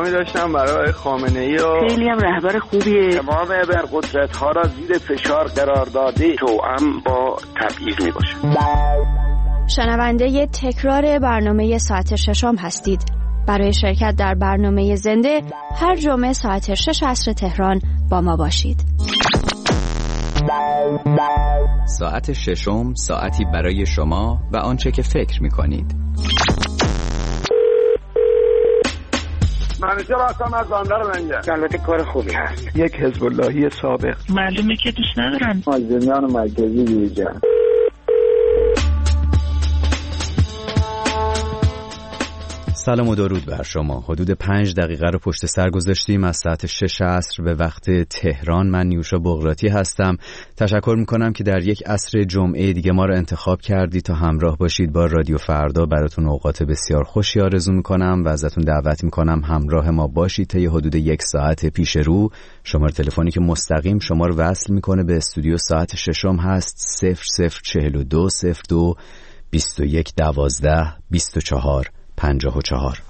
احترامی داشتم برای خامنه‌ای و خیلی هم رهبر خوبیه. تمام ابرقدرت‌ها را زیر فشار قرار داده توأم با تبعیض میباشه. شنونده تکرار برنامه ساعت ششم هستید. برای شرکت در برنامه زنده هر جمعه ساعت 6 عصر تهران با ما باشید. ساعت ششم، ساعتی برای شما و آنچه که فکر می‌کنید. منیجر هستم از بندر منجر. البته کار خوبی هست. یک حزب اللهی سابق. معلومه که دوست ندارن. مازندران مرکزی بیرجان. سلام و درود بر شما. حدود 5 دقیقه رو پشت سر گذاشتیم از ساعت 6 عصر به وقت تهران. من نیوشا بغراتی هستم. تشکر میکنم که در یک عصر جمعه دیگه ما رو انتخاب کردید تا همراه باشید با رادیو فردا. براتون اوقات بسیار خوشی آرزو میکنم و ازتون دعوت میکنم همراه ما باشید تا حدود 1 ساعت پیش رو. شماره تلفنی که مستقیم شما رو وصل میکنه به استودیو ساعت ششم هست 0042 02 21 12 24 54.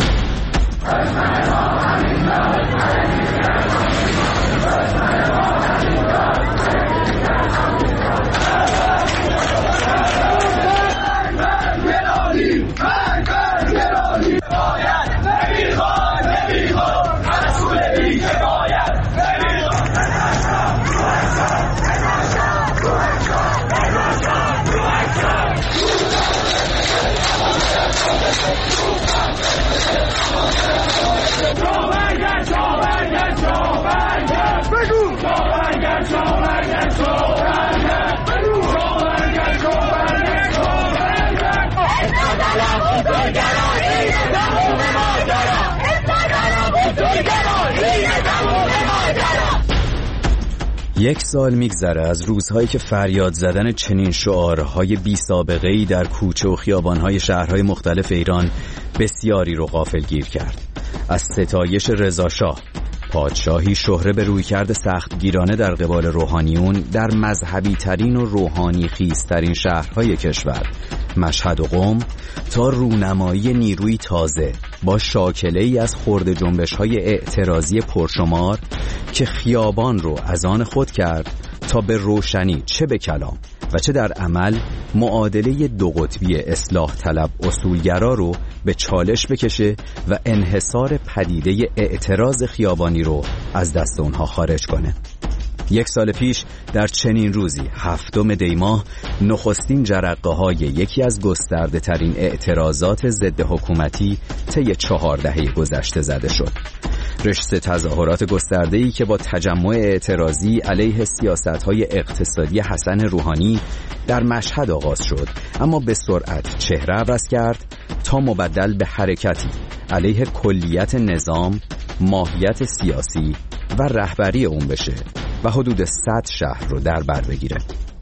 یک سال میگذره از روزهایی که فریاد زدن چنین شعارهای بی سابقه‌ای در کوچه و خیابانهای شهرهای مختلف ایران بسیاری رو غافلگیر کرد. از ستایش رضا شاه، پادشاهی شهره به رویکرد سختگیرانه در قبال روحانیون در مذهبی ترین و روحانی خیزترین شهرهای کشور، مشهد و قم، تا رونمایی نیروی تازه با شاکله‌ای از خرد جنبش‌های اعتراضی پرشمار که خیابان رو از آن خود کرد تا به روشنی چه به کلام و چه در عمل معادله دو قطبی اصلاح طلب اصولگرا رو به چالش بکشه و انحصار پدیده اعتراض خیابانی رو از دست اونها خارج کنه. 1 سال پیش در چنین روزی 7 دی ماه نخستین جرقه‌های یکی از گسترده ترین اعتراضات ضد حکومتی طی 4 دهه گذشته زده شد. رشته تظاهرات گسترده‌ای که با تجمع اعتراضی علیه سیاست‌های اقتصادی حسن روحانی در مشهد آغاز شد، اما به سرعت چهره عوض کرد تا مبدل به حرکتی علیه کلیت نظام، ماهیت سیاسی و رهبری اون بشه و حدود 100 شهر رو در بر بگیره.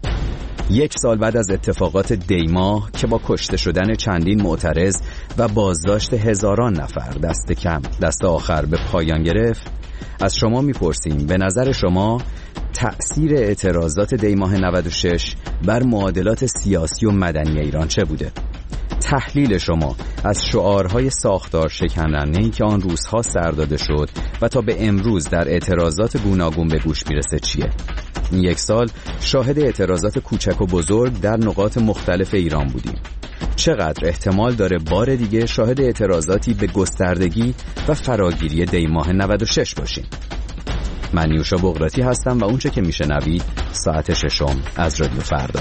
1 سال بعد از اتفاقات دی ماه که با کشته شدن چندین معترض و بازداشت هزاران نفر دست آخر به پایان گرفت، از شما میپرسیم به نظر شما تأثیر اعتراضات دی ماه 96 بر معادلات سیاسی و مدنی ایران چه بوده؟ تحلیل شما از شعارهای ساختار شکنانه‌ای که آن روزها سر داده شد و تا به امروز در اعتراضات گوناگون به گوش میرسه چیه؟ این 1 سال شاهد اعتراضات کوچک و بزرگ در نقاط مختلف ایران بودیم. چقدر احتمال داره بار دیگه شاهد اعتراضاتی به گستردگی و فراگیری دی ماه 96 باشیم؟ من نیوشا بغراتی هستم و اونچه که میشنوید ساعت ششم از رادیو فردا.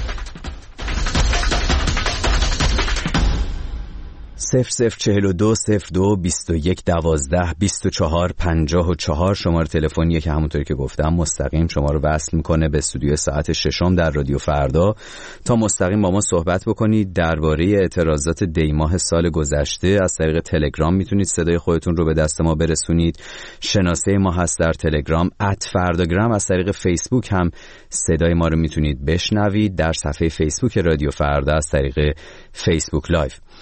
0042 02 21 12 24 54 شماره تلفنیه که همونطوری که گفتم مستقیم شما رو وصل میکنه به استودیو ساعت ششم در رادیو فردا تا مستقیم با ما صحبت بکنید درباره اعتراضات دی ماه سال گذشته. از طریق تلگرام میتونید صدای خودتون رو به دست ما برسونید. شناسه ما هست در تلگرام @فرداگرام. از طریق فیسبوک هم صدای ما رو میتونید بشنوید در صفحه فیسبوک رادیو فردا از طریق فیسبوک لایو.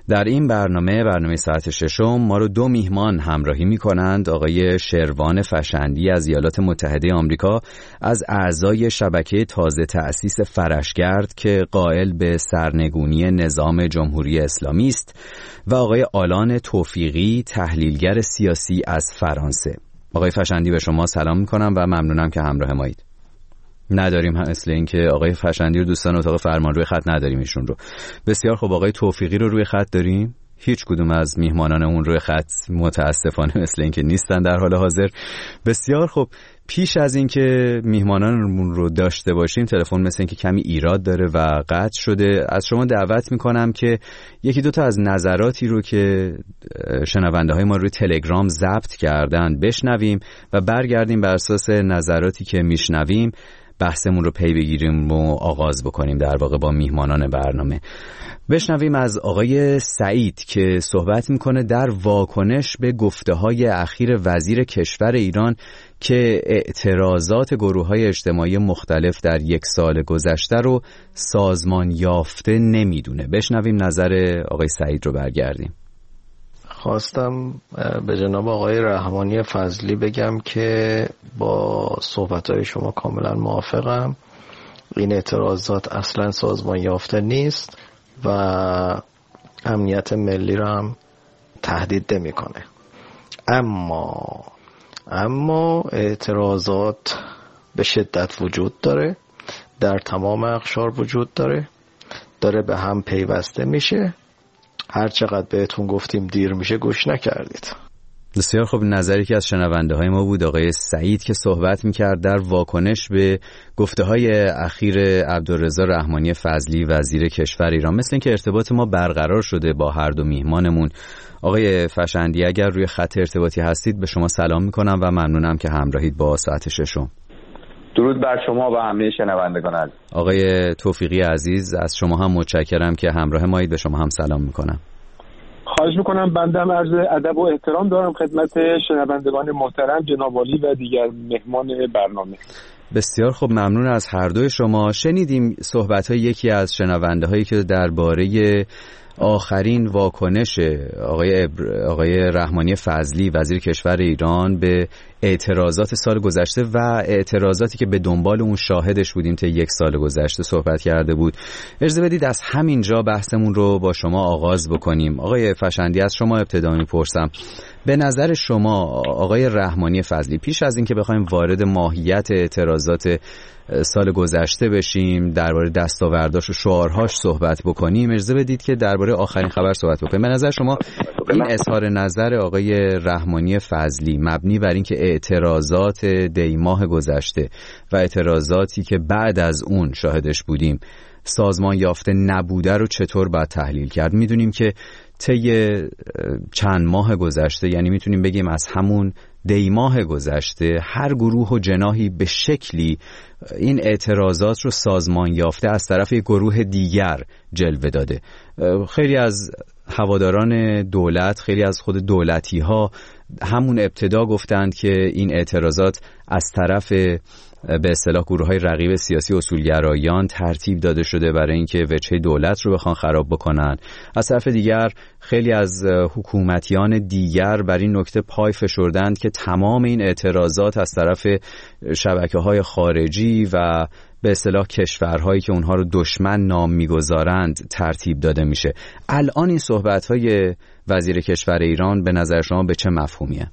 در این برنامه ساعت ششم ما رو دو میهمان همراهی می‌کنند. آقای شروان فشندی از ایالات متحده آمریکا، از اعضای شبکه تازه تأسیس فرشگرد که قائل به سرنگونی نظام جمهوری اسلامی است، و آقای آلان توفیقی، تحلیلگر سیاسی از فرانسه. آقای فشندی به شما سلام می‌کنم و ممنونم که همراه مایید. نداریم مثل این که آقای فشندی رو دوستان اتاق فرمان روی خط نداریم ایشون رو. بسیار خوب، آقای توفیقی رو روی خط داریم؟ هیچ کدوم از میهمانانمون روی خط متاسفانه مثل این که نیستن در حال حاضر. بسیار خوب، پیش از این که میهمانانمون رو داشته باشیم تلفن مثل این که کمی ایراد داره و قطع شده. از شما دعوت میکنم که یکی دو تا از نظراتی رو که شنونده های ما روی تلگرام ضبط کردن بشنویم و برگردیم بر اساس نظراتی که میشنویم بحثمون رو پی بگیریم و آغاز بکنیم در واقع با میهمانان برنامه. بشنویم از آقای سعید که صحبت میکنه در واکنش به گفته‌های اخیر وزیر کشور ایران که اعتراضات گروه‌های اجتماعی مختلف در یک سال گذشته رو سازمان یافته نمیدونه. بشنویم نظر آقای سعید رو برگردیم. خواستم به جناب آقای رحمانی فضلی بگم که با صحبت‌های شما کاملا موافقم. این اعتراضات اصلا سازمان یافته نیست و امنیت ملی رو هم تهدید نمی‌کنه. اما اعتراضات به شدت وجود داره، در تمام اقشار وجود داره به هم پیوسته میشه. هر چقدر بهتون گفتیم دیر میشه گوش نکردید. بسیار خوب، نظری که از شنونده های ما بود آقای سعید که صحبت میکرد در واکنش به گفته های اخیر عبدالرضا رحمانی فضلی وزیر کشور ایران. مثل اینکه ارتباط ما برقرار شده با هر دو میهمانمون. آقای فشندی اگر روی خط ارتباطی هستید به شما سلام میکنم و ممنونم که همراهید با ساعت ششم. درود بر شما و همه شنوندگان. آقای توفیقی عزیز، از شما هم متشکرم که همراه مایید. به شما هم سلام میکنم. خواهش میکنم. بنده عرض ادب و احترام دارم خدمت شنوندگان محترم جناب عالی و دیگر مهمان برنامه. بسیار خوب، ممنون از هر دوی شما. شنیدیم صحبت‌های یکی از شنونده‌هایی که درباره آخرین واکنش آقای رحمانی فضلی وزیر کشور ایران به اعتراضات سال گذشته و اعتراضاتی که به دنبال اون شاهدش بودیم تا یک سال گذشته صحبت کرده بود. اجازه بدید از همینجا بحثمون رو با شما آغاز بکنیم. آقای فشندی، از شما ابتدا میپرسم، به نظر شما آقای رحمانی فضلی پیش از این که بخوایم وارد ماهیت اعتراضات سال گذشته بشیم، درباره دستاورداش و شعارهاش صحبت بکنیم، اجازه بدید که درباره آخرین خبر صحبت بکنیم. به نظر شما این اظهار نظر آقای رحمانی فضلی مبنی بر اینکه اعتراضات دیماه گذشته و اعتراضاتی که بعد از اون شاهدش بودیم سازمان یافته نبوده رو چطور باید تحلیل کرد؟ میدونیم که طی چند ماه گذشته، یعنی میتونیم بگیم از همون دیماه گذشته، هر گروه و جناحی به شکلی این اعتراضات رو سازمان یافته از طرف یک گروه دیگر جلوه داده. خیلی از هواداران دولت، خیلی از خود دولتی ها همون ابتدا گفتند که این اعتراضات از طرف به اصطلاح گروه‌های رقیب سیاسی اصولگرایان ترتیب داده شده برای اینکه وجهه دولت رو بخوان خراب بکنن. از طرف دیگر خیلی از حکومتیان دیگر بر این نکته پای فشردند که تمام این اعتراضات از طرف شبکه‌های خارجی و به اصطلاح کشورهایی که اونها رو دشمن نام می‌گذارند ترتیب داده میشه. الان این صحبت‌های وزیر کشور ایران به نظر شما به چه مفهومیه؟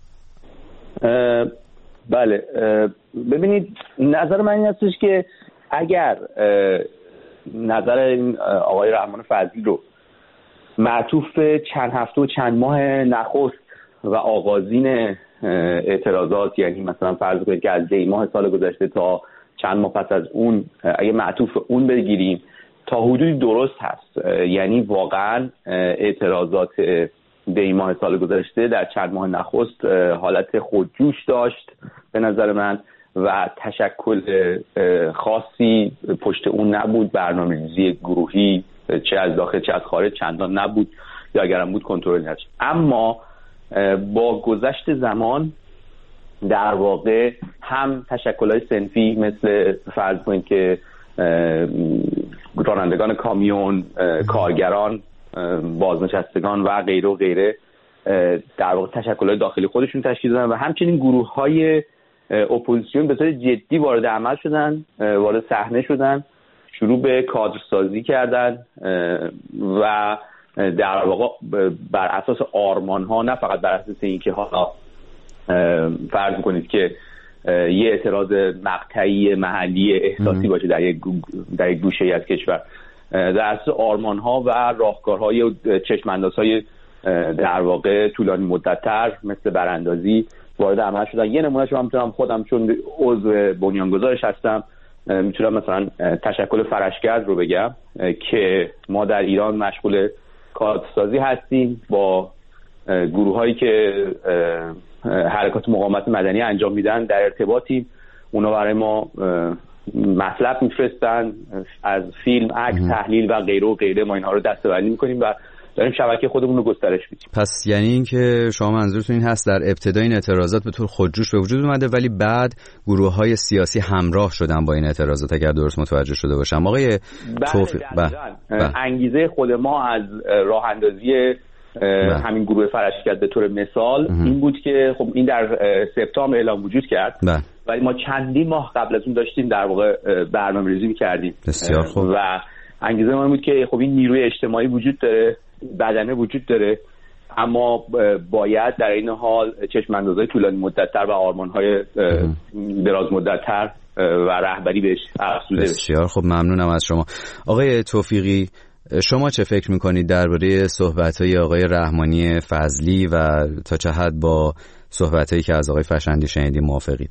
بله، ببینید، نظر من این هستش که اگر نظر این آقای رحمان فضلی رو معطوف چند هفته و چند ماه نخست و آغازین اعتراضات، یعنی مثلا فرض کنید که از دی ماه سال گذشته تا چند ماه پس از اون، اگه معطوف اون بگیریم تا حدودی درست هست. یعنی واقعا اعتراضات دی ماه سال گذشته در چند ماه نخست حالت خودجوش داشت به نظر من و تشکل خاصی پشت اون نبود. برنامه‌ریزی گروهی چه از داخل چه از خارج چندان نبود، یا اگرم بود کنترل نداشت. اما با گذشت زمان در واقع هم تشکل‌های صنفی مثل فرض کنید که رانندگان کامیون، کارگران بازنشستگان و غیره و غیره در واقع تشکلات داخلی خودشون تشکیل دادن و همچنین گروه‌های اپوزیسیون به طور جدی وارد عمل شدن، وارد صحنه شدن، شروع به کادرسازی کردن و در واقع بر اساس آرمان‌ها، نه فقط بر اساس اینکه حالا فرض کنید که یه اعتراض مقطعی محلی احساسی باشه در یک گوشه‌ای از کشور، در اساس آرمان‌ها و راهکارهای چشم‌اندازهای در واقع طولانی مدت‌تر مثل براندازی وارد عمل شدن. یه نمونهش من میتونم خودم چون عضو بنیانگذارش هستم میتونم مثلا تشکل فرشگرد رو بگم که ما در ایران مشغول کادرسازی هستیم با گروه‌هایی که حرکات مقاومت مدنی انجام میدن، در ارتباطیم. اونا برای ما مطلب میفرستن، از فیلم، عکس، تحلیل و غیره و غیره ما اینها رو دسته‌بندی میکنیم و داریم شبکه خودمون رو گسترش میدیم. پس یعنی این که شما منظورتون این هست در ابتدای این اعتراضات به طور خودجوش به وجود اومده ولی بعد گروه‌های سیاسی همراه شدن با این اعتراضات، اگر درست متوجه شده باشم آقای توفیق؟ انگیزه خود ما از راه اندازی همین گروه فرشگرد به طور مثال این بود که خب این در سپتامبر اعلام وجود کرد ولی ما چندین ماه قبل از اون داشتیم در واقع برنامه‌ریزی می‌کردیم. بسیار خوب. و انگیزه ما این بود که خب این نیروی اجتماعی وجود داره، بدنه وجود داره، اما باید در این حال چشم‌اندازهای طولانی مدت‌تر و آرمان‌های دراز مدت‌تر و رهبری بهش افزوده بشه. بسیار خب، ممنونم از شما. آقای توفیقی، شما چه فکر میکنید درباره صحبت‌های آقای رحمانی فضلی و تا چه حد با صحبت‌هایی که از آقای فشندی شنیدیم موافقید؟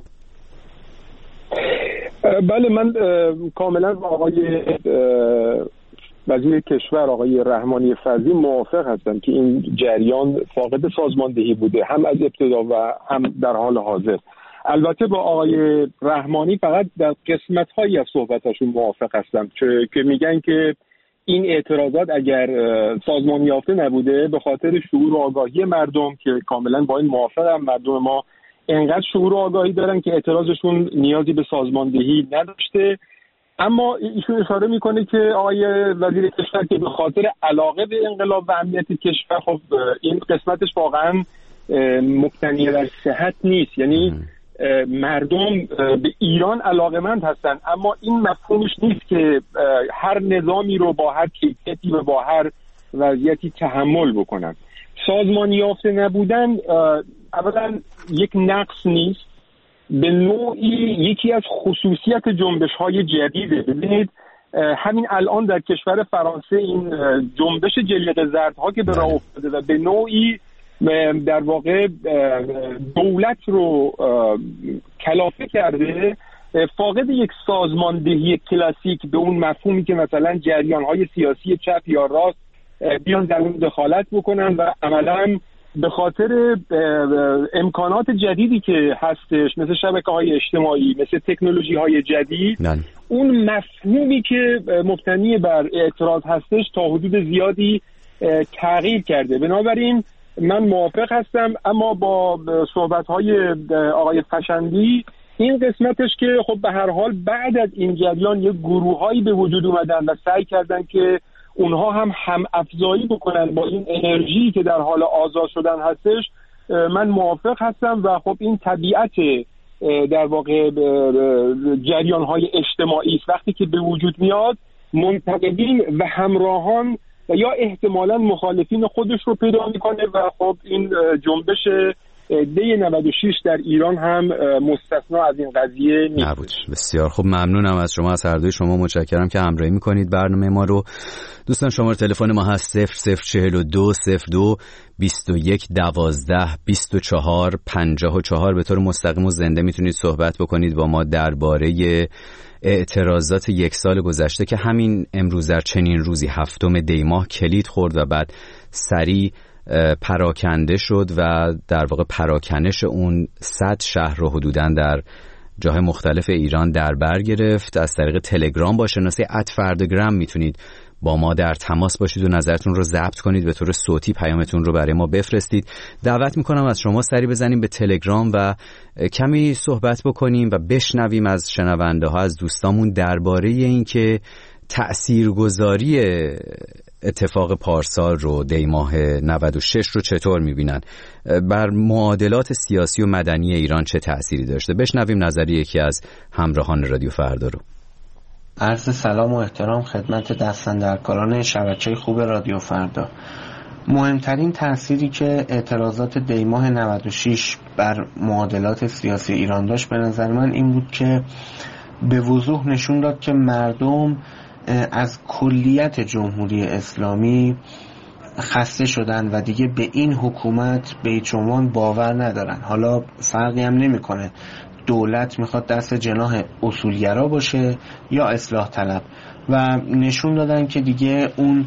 بله، من کاملا با آقای وزیر کشور آقای رحمانی فضلی موافق هستم که این جریان فاقد سازماندهی بوده، هم از ابتدا و هم در حال حاضر. البته با آقای رحمانی فقط در قسمت‌هایی از صحبتاشون موافق هستم که میگن که این اعتراضات اگر سازمان یافته نبوده به خاطر شعور و آگاهی مردم، که کاملا با این موافقم. مردم ما انقدر شعور و آگاهی دارن که اعتراضشون نیازی به سازماندهی نداشته. اما ایشون اشاره میکنه که آقای وزیر کشور که به خاطر علاقه به انقلاب و امنیت کشور، خب این قسمتش واقعا مقتنی در صحت نیست. یعنی مردم به ایران علاقه‌مند هستن، اما این مفهومش نیست که هر نظامی رو با هر کیفیتی و با هر وضعیتی تحمل بکنن. سازمان یافته نبودن اولا یک نقص نیست، به نوعی یکی از خصوصیت جنبش‌های جدیده. ببینید همین الان در کشور فرانسه این جنبش جلیقه زردها که به راه افتاده و به نوعی در واقع دولت رو کلافه کرده، فاقد یک سازماندهی کلاسیک به اون مفهومی که مثلا جریان‌های سیاسی چپ یا راست بیان در اون دخالت بکنن و عملاً به خاطر امکانات جدیدی که هستش، مثل شبکه‌های اجتماعی، مثل تکنولوژی‌های جدید، اون مفهومی که مبتنی بر اعتراض هستش تا حدود زیادی تغییر کرده. بنابراین من موافق هستم، اما با صحبت‌های آقای فشندی این قسمتش که خب به هر حال بعد از این جریان یک گروه‌هایی به وجود اومدن و سعی کردن که اونها هم افزایی بکنن با این انرژی که در حال آزاد شدن هستش، من موافق هستم. و خب این طبیعت در واقع جریان‌های اجتماعی است، وقتی که به وجود میاد منتقدین و همراهان و یا احتمالاً مخالفین خودش رو پیدا میکنه و خب این جنبش دی 96 در ایران هم مستثنا از این قضیه نبود. بسیار خب، ممنونم از شما، از هر دوی شما متشکرم که همراهی میکنید برنامه ما رو. دوستان شماره تلفن ما هست 0042 02 21 12 24 54. به طور مستقیم و زنده میتونید صحبت بکنید با ما درباره اعتراضات یک سال گذشته که همین امروز در چنین روزی 7 دی ماه کلید خورد و بعد سریع پراکنده شد و در واقع پراکنش اون 100 شهر رو حدوداً در جاهای مختلف ایران در بر گرفت. از طریق تلگرام با شناسه @فردگرام میتونید با ما در تماس باشید و نظرتون رو ضبط کنید، به طور صوتی پیامتون رو برای ما بفرستید. دعوت میکنم از شما سری بزنیم به تلگرام و کمی صحبت بکنیم و بشنویم از شنونده ها، از دوستامون درباره این که تأثیرگذاری اتفاق پارسال رو، دی ماه 96 رو چطور میبینن؟ بر معادلات سیاسی و مدنی ایران چه تأثیری داشته؟ بشنویم نظر یکی از همراهان رادیو فردا رو. عرض سلام و احترام خدمت دستاندرکاران شبکه خوب رادیو فردا. مهمترین تأثیری که اعتراضات دی ماه 96 بر معادلات سیاسی ایران داشت به نظر من این بود که به وضوح نشون داد که مردم از کلیت جمهوری اسلامی خسته شدن و دیگه به این حکومت به هیچ عنوان باور ندارن. حالا فرقی هم نمیکنه دولت میخواد دست جناح اصولگرا باشه یا اصلاح طلب، و نشون دادن که دیگه اون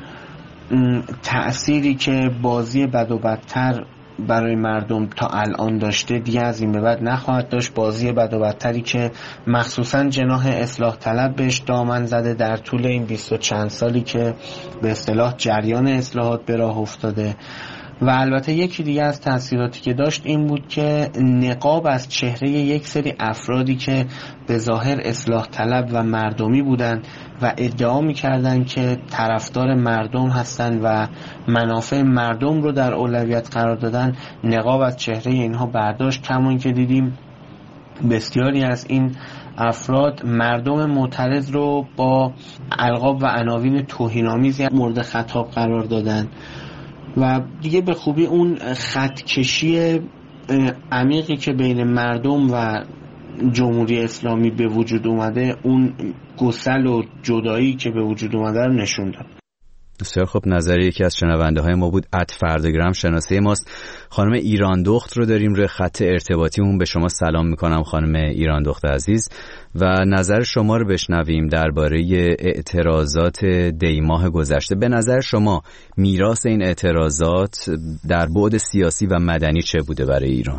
تأثیری که بازی بد و بدتر برای مردم تا الان داشته دیگه از این به بعد نخواهد داشت. بازی بد و بدتری که مخصوصا جناح اصلاح طلب بهش دامن زده در طول این 20 و چند سالی که به اصطلاح جریان اصلاحات به راه افتاده. و البته یکی دیگه از تأثیراتی که داشت این بود که نقاب از چهره یک سری افرادی که به ظاهر اصلاح طلب و مردمی بودن و ادعا می‌کردن که طرفدار مردم هستن و منافع مردم رو در اولویت قرار دادن، نقاب از چهره اینها برداشت. کمون که دیدیم بسیاری از این افراد مردم معترض رو با القاب و عناوین توهین‌آمیزی مورد خطاب قرار دادن و دیگه به خوبی اون خطکشی عمیقی که بین مردم و جمهوری اسلامی به وجود اومده، اون گسل و جدایی که به وجود اومده رو نشون داد. بسیار خب، نظر یکی از شنونده های ما بود. @فردگرام شناسه ماست. خانم ایراندخت رو داریم روی خط ارتباطیمون. به شما سلام میکنم خانم ایراندخت عزیز و نظر شما رو بشنویم درباره اعتراضات دی ماه گذشته. به نظر شما میراث این اعتراضات در بعد سیاسی و مدنی چه بوده برای ایران؟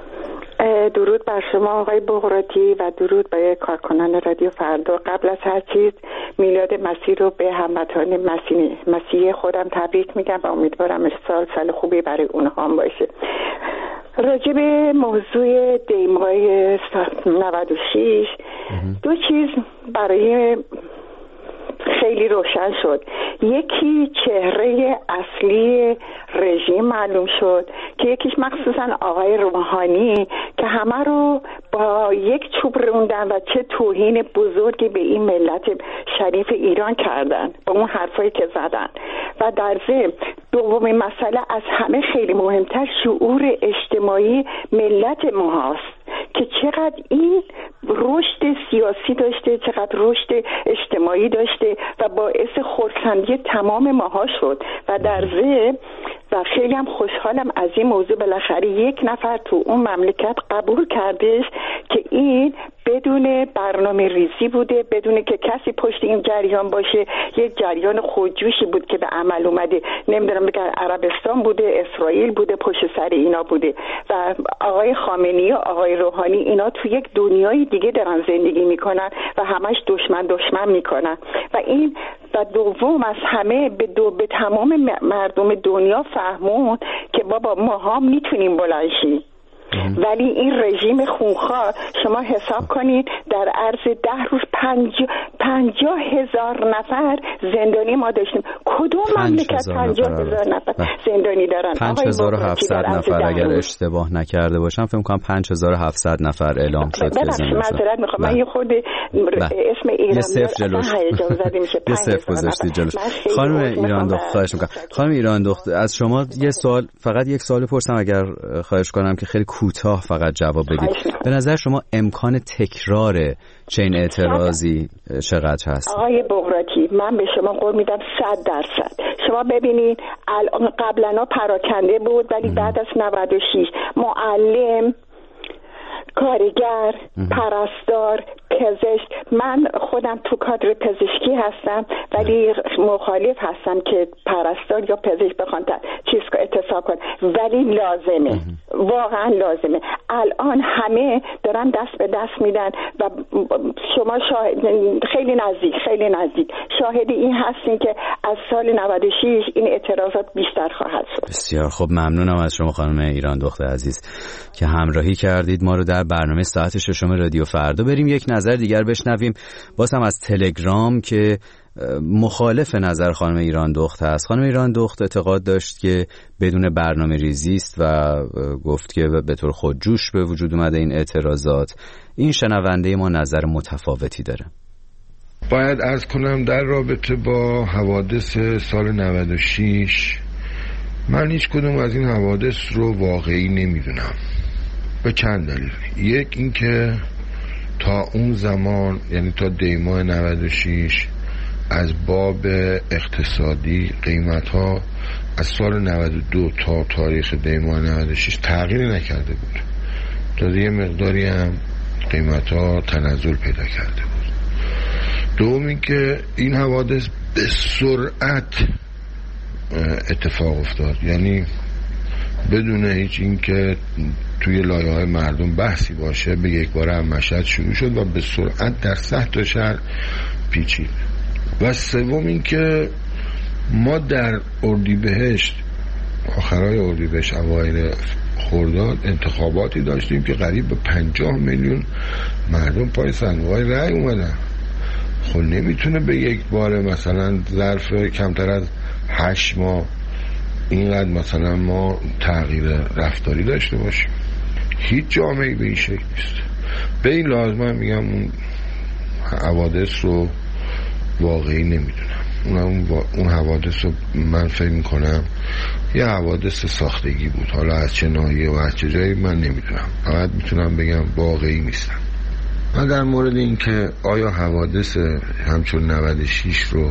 درود بر شما آقای بغراتی و درود به کارکنان رادیو فردا. قبل از هر چیز میلاد مسیح رو به هموطنان مسیحی خودم تبریک میگم و امیدوارم سال خوبی برای اونها هم باشه. راجع به موضوع دی ماه 96 دو چیز برای خیلی روشن شد. یکی چهره اصلی رژیم معلوم شد که یکیش مخصوصا آقای روحانی که همه رو با یک چوب روندن و چه توهین بزرگی به این ملت شریف ایران کردن با اون حرفایی که زدن. و در ضمن دومین مسئله از همه خیلی مهمتر شعور اجتماعی ملت ما هست که چقدر این رشد سیاسی داشته، چقدر رشد اجتماعی داشته و باعث خرسندی تمام ماها شد. و در ضمن و خیلی هم خوشحالم از این موضوع بالاخره یک نفر تو اون مملکت قبول کردش که این بدون برنامه ریزی بوده، بدون که کسی پشت این جریان باشه. یک جریان خودجوشی بود که به عمل اومده. نمیدونم بگم عربستان بوده، اسرائیل بوده، پشت سر اینا بوده. و آقای خامنه‌ای و آقای روحانی اینا تو یک دنیای دیگه دارن زندگی میکنن و همش دشمن میکنن. و این و دوم از همه به تمام مردم دنیا فهمون که بابا ما هم میتونیم بلند شیم. ولی این رژیم خونخوار شما حساب کنید در عرض 10 روز 50,000 نفر زندانی ما داشتیم. کدوم مملکت 50,000 نفر زندانی دارن؟ 5,700 نفر اگر اشتباه نکرده باشم فکر کنم 5,700 نفر اعلام شد که زندانی. معذرت میخوام من یه خود اسم ایران یه صفر جلوش یه صفر گذاشتی جلوش. خانم ایراندخت خواهش میکنم. خانم ایراندخت از شما فقط یک سوال پرسم اگر خواهش کنم که خیلی کوتاه فقط جواب بدید. به نظر شما امکان تکرار چنین اعتراضی چقدر هست؟ آقای بغراتی من به شما قول میدم 100%. شما ببینید الان قبلا پراکنده بود ولی بعد از 96 معلم، کارگر، پرستار، پزشک، من خودم تو کادر پزشکی هستم ولی مخالف هستم که پرستار یا پزشک بخوان چیز اعتصاب کن، ولی لازمه، واقعا لازمه. الان همه دارن دست به دست میدن و شما خیلی نزدیک شاهد این هستین که از سال 96 این اعتراضات بیشتر خواهد شد. بسیار خب، ممنونم از شما خانم ایراندخت عزیز که همراهی کردید ما رو در برنامه ساعت 6 رادیو فردا. بریم یک نظر دیگر بشنویم باز هم از تلگرام که مخالف نظر خانم ایراندخت هست. خانم ایراندخت اعتقاد داشت که بدون برنامه ریزی است و گفت که به طور خودجوش به وجود اومده این اعتراضات. این شنونده ما نظر متفاوتی داره. باید عرض کنم در رابطه با حوادث سال 96 من هیچ کدوم از این حوادث رو واقعی نمیدونم به چند دلیل. یک اینکه تا اون زمان، یعنی تا دیماه 96، از باب اقتصادی قیمت ها از سال 92 تا تاریخ دیماه 96 تغییری نکرده بود. تا یه مقداری هم قیمت ها تنزل پیدا کرده بود. دوم اینکه این حوادث به سرعت اتفاق افتاد، یعنی بدون هیچ اینکه توی لایه‌های مردم بحثی باشه به یک بار هم مشهد شروع شد و به سرعت در 100 تا شهر پیچید. و سوم اینکه ما در اردیبهشت، آخرای اردیبهشت اوایل خرداد، انتخاباتی داشتیم که قریب به 50 میلیون مردم پای صندوق‌های رأی اومدن. خب نمیتونه به یک بار مثلا ظرف کمتر از 8 ماه اینقدر مثلا ما تغییر رفتاری داشته باشیم. هیچ جامعه‌ای به این شکل نیست. به این لازمه میگم اون حوادث رو واقعی نمیدونم. اون حوادث رو من فکر میکنم یه حوادث ساختگی بود. حالا از چه ناحیه و از چه جایی من نمیدونم، فقط میتونم بگم واقعی نیستن. من در مورد این که آیا حوادث همچون 96 رو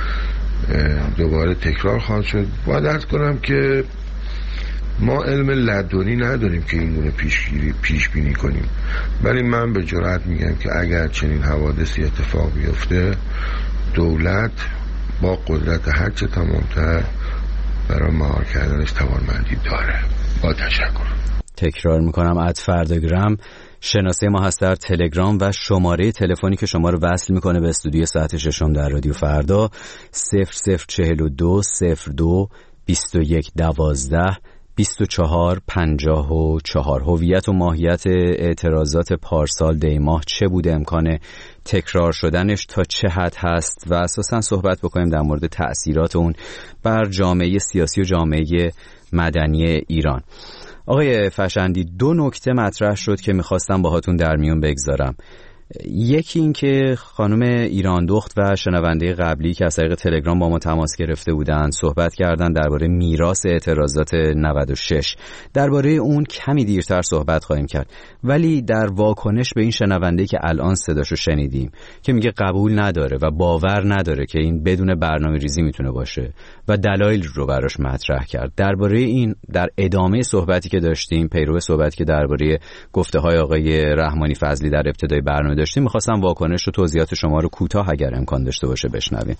دوباره تکرار خواهد شد، باید عرض کنم که ما علم لدنی نداریم که این گونه پیش بینی کنیم، ولی من به جرئت میگم که اگر چنین حوادثی اتفاق بیفته، دولت با قدرت هرچه تمامتر برای مهار کردنش توانمندی داره. با تشکر. تکرار میکنم @فرداگرام شناسه ما هست در تلگرام و شماره تلفنی که شما رو وصل میکنه به استودیو ساعت ششم در رادیو فردا 0042 02 21 12 24 54. هویت و ماهیت اعتراضات پارسال دیماه چه بوده، امکان تکرار شدنش تا چه حد هست و اساساً صحبت بکنیم در مورد تأثیرات اون بر جامعه سیاسی و جامعه مدنی ایران. آقای فشندی، 2 نکته مطرح شد که میخواستم باهاتون در میون بگذارم. یکی این که خانم ایراندخت و شنونده قبلی که از طریق تلگرام با ما تماس گرفته بودند صحبت کردن درباره میراث اعتراضات 96. درباره اون کمی دیرتر صحبت خواهیم کرد، ولی در واکنش به این شنونده که الان صداشو شنیدیم که میگه قبول نداره و باور نداره که این بدون برنامه ریزی میتونه باشه و دلایل رو براش مطرح کرد، درباره این در ادامه صحبتی که داشتیم، پیرو صحبتی که درباره گفته های آقای رحمانی فضلی در ابتدای برنامه داشتیم، میخواستم واکنش و توضیحات شما رو کوتاه اگر امکان داشته باشه بشنویم.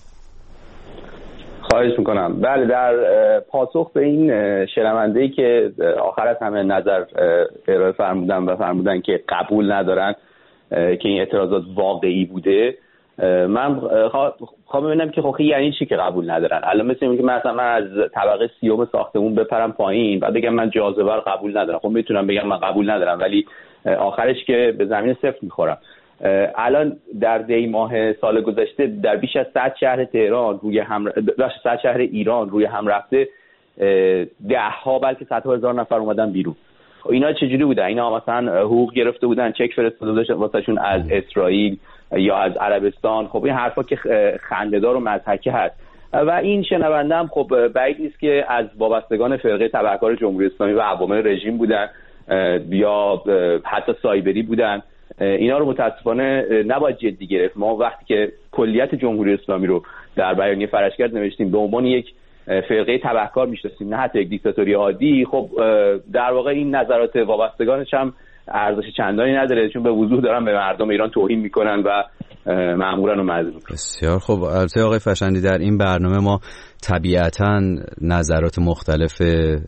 خواهش میکنم. بله، در پاسخ به این شنونده‌ای که آخر از همه نظر ارائه فرمودن که قبول ندارن که این اعتراضات واقعی بوده، من خواهم ببینم که خب یعنی چی که قبول ندارن. الان مثل اینکه مثلا من از طبقه 30 ساختمون بپرم پایین و بگم من جاذبه رو قبول ندارم. خب میتونم بگم من قبول ندارم، ولی آخرش که به زمین صفر میخورم. الان در دی ماه سال گذشته در بیش از 100 شهر تهران روی 100 شهر ایران روی هم رفته 10 ها بلکه 100 هزار نفر اومدن بیرون. اینا چجوری بودن؟ اینا مثلا حقوق گرفته بودن، چک فرستاده واسهشون از اسرائیل یا از عربستان. خب این حرفا که خنده‌دار و مضحکه هست و این شنونده هم خب بعید نیست که از وابستگان فرقه تبهکار جمهوری اسلامی و عوامل رژیم بودن یا حتی سایبری بودن. اینا رو متاسفانه نباید جدی گرفت. ما وقتی که کلیت جمهوری اسلامی رو در بیانیه فرشگرد نوشتیم به عنوان یک فرقه تبهکار میشناسیم، نه حتی یک دیکتاتوری عادی، خب در واقع این نظرات وابستگانش هم ارزش چندانی نداره، چون به وضوح دارن به مردم ایران توهین میکنن و مأمورن و مظلوم. بسیار خب. البته آقای فشندی در این برنامه ما طبیعتاً نظرات مختلف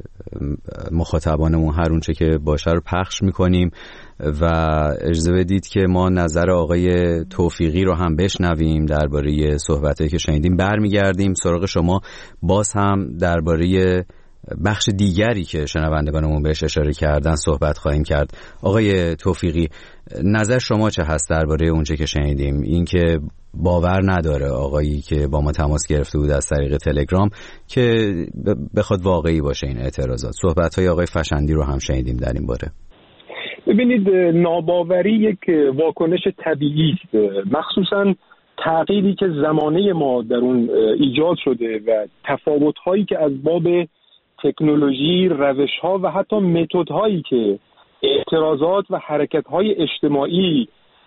مخاطبانمون هر اونچه که باشه رو پخش میکنیم و اجازه بدید که ما نظر آقای توفیقی رو هم بشنویم درباره صحبتایی که شنیدیم. برمیگردیم سراغ شما باز هم درباره بخش دیگری که شنوندگانمون بهش اشاره کردن صحبت خواهیم کرد. آقای توفیقی، نظر شما چه هست درباره اونچه که شنیدیم؟ این که باور نداره آقایی که با ما تماس گرفته بود از طریق تلگرام که بخواد واقعی باشه این اعتراضات. صحبت‌های آقای فشندی رو هم شنیدیم در این باره. ببینید، ناباوری یک واکنش طبیعی است، مخصوصاً تغییری که زمانه ما در اون ایجاد شده و تفاوت‌هایی که از باب تکنولوژی، روش‌ها و حتی متدهایی که اعتراضات و حرکت‌های اجتماعی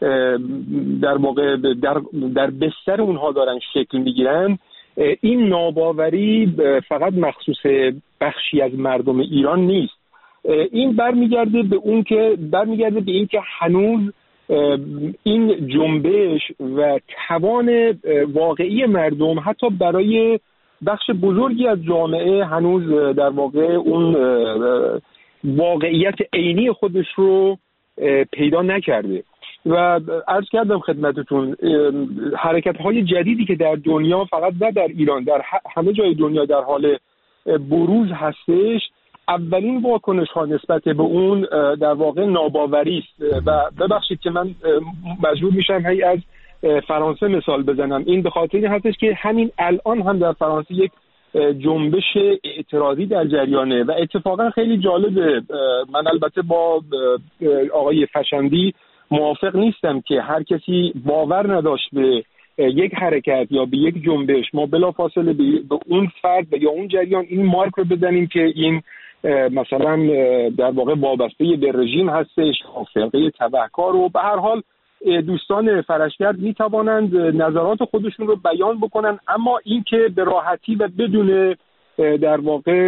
در واقع در بستر اونها دارن شکل می‌گیرن، این ناباوری فقط مخصوص بخشی از مردم ایران نیست. این برمیگرده به این که هنوز این جنبش و توان واقعی مردم حتی برای بخش بزرگی از جامعه هنوز در واقع اون واقعیت عینی خودش رو پیدا نکرده. و عرض کردم خدمتتون، حرکت‌های جدیدی که در دنیا، فقط نه در ایران، در همه جای دنیا در حال بروز هستش، اولین واکنش ها نسبت به اون در واقع ناباوری است. و ببخشید که من مجبور میشم از فرانسه مثال بزنم. این به خاطر این هستش که همین الان هم در فرانسه یک جنبش اعتراضی در جریانه و اتفاقا خیلی جالبه. من البته با آقای فشندی موافق نیستم که هر کسی باور نداشت به یک حرکت یا به یک جنبش ما بلافاصله به اون فرد یا اون جریان این مارک رو بزنیم که این مثلا در واقع وابسته به رژیم هستش، فرقه تبهکار. و به هر حال دوستان فرشگرد می توانند نظرات خودشون رو بیان بکنن، اما این که به راحتی و بدون در واقع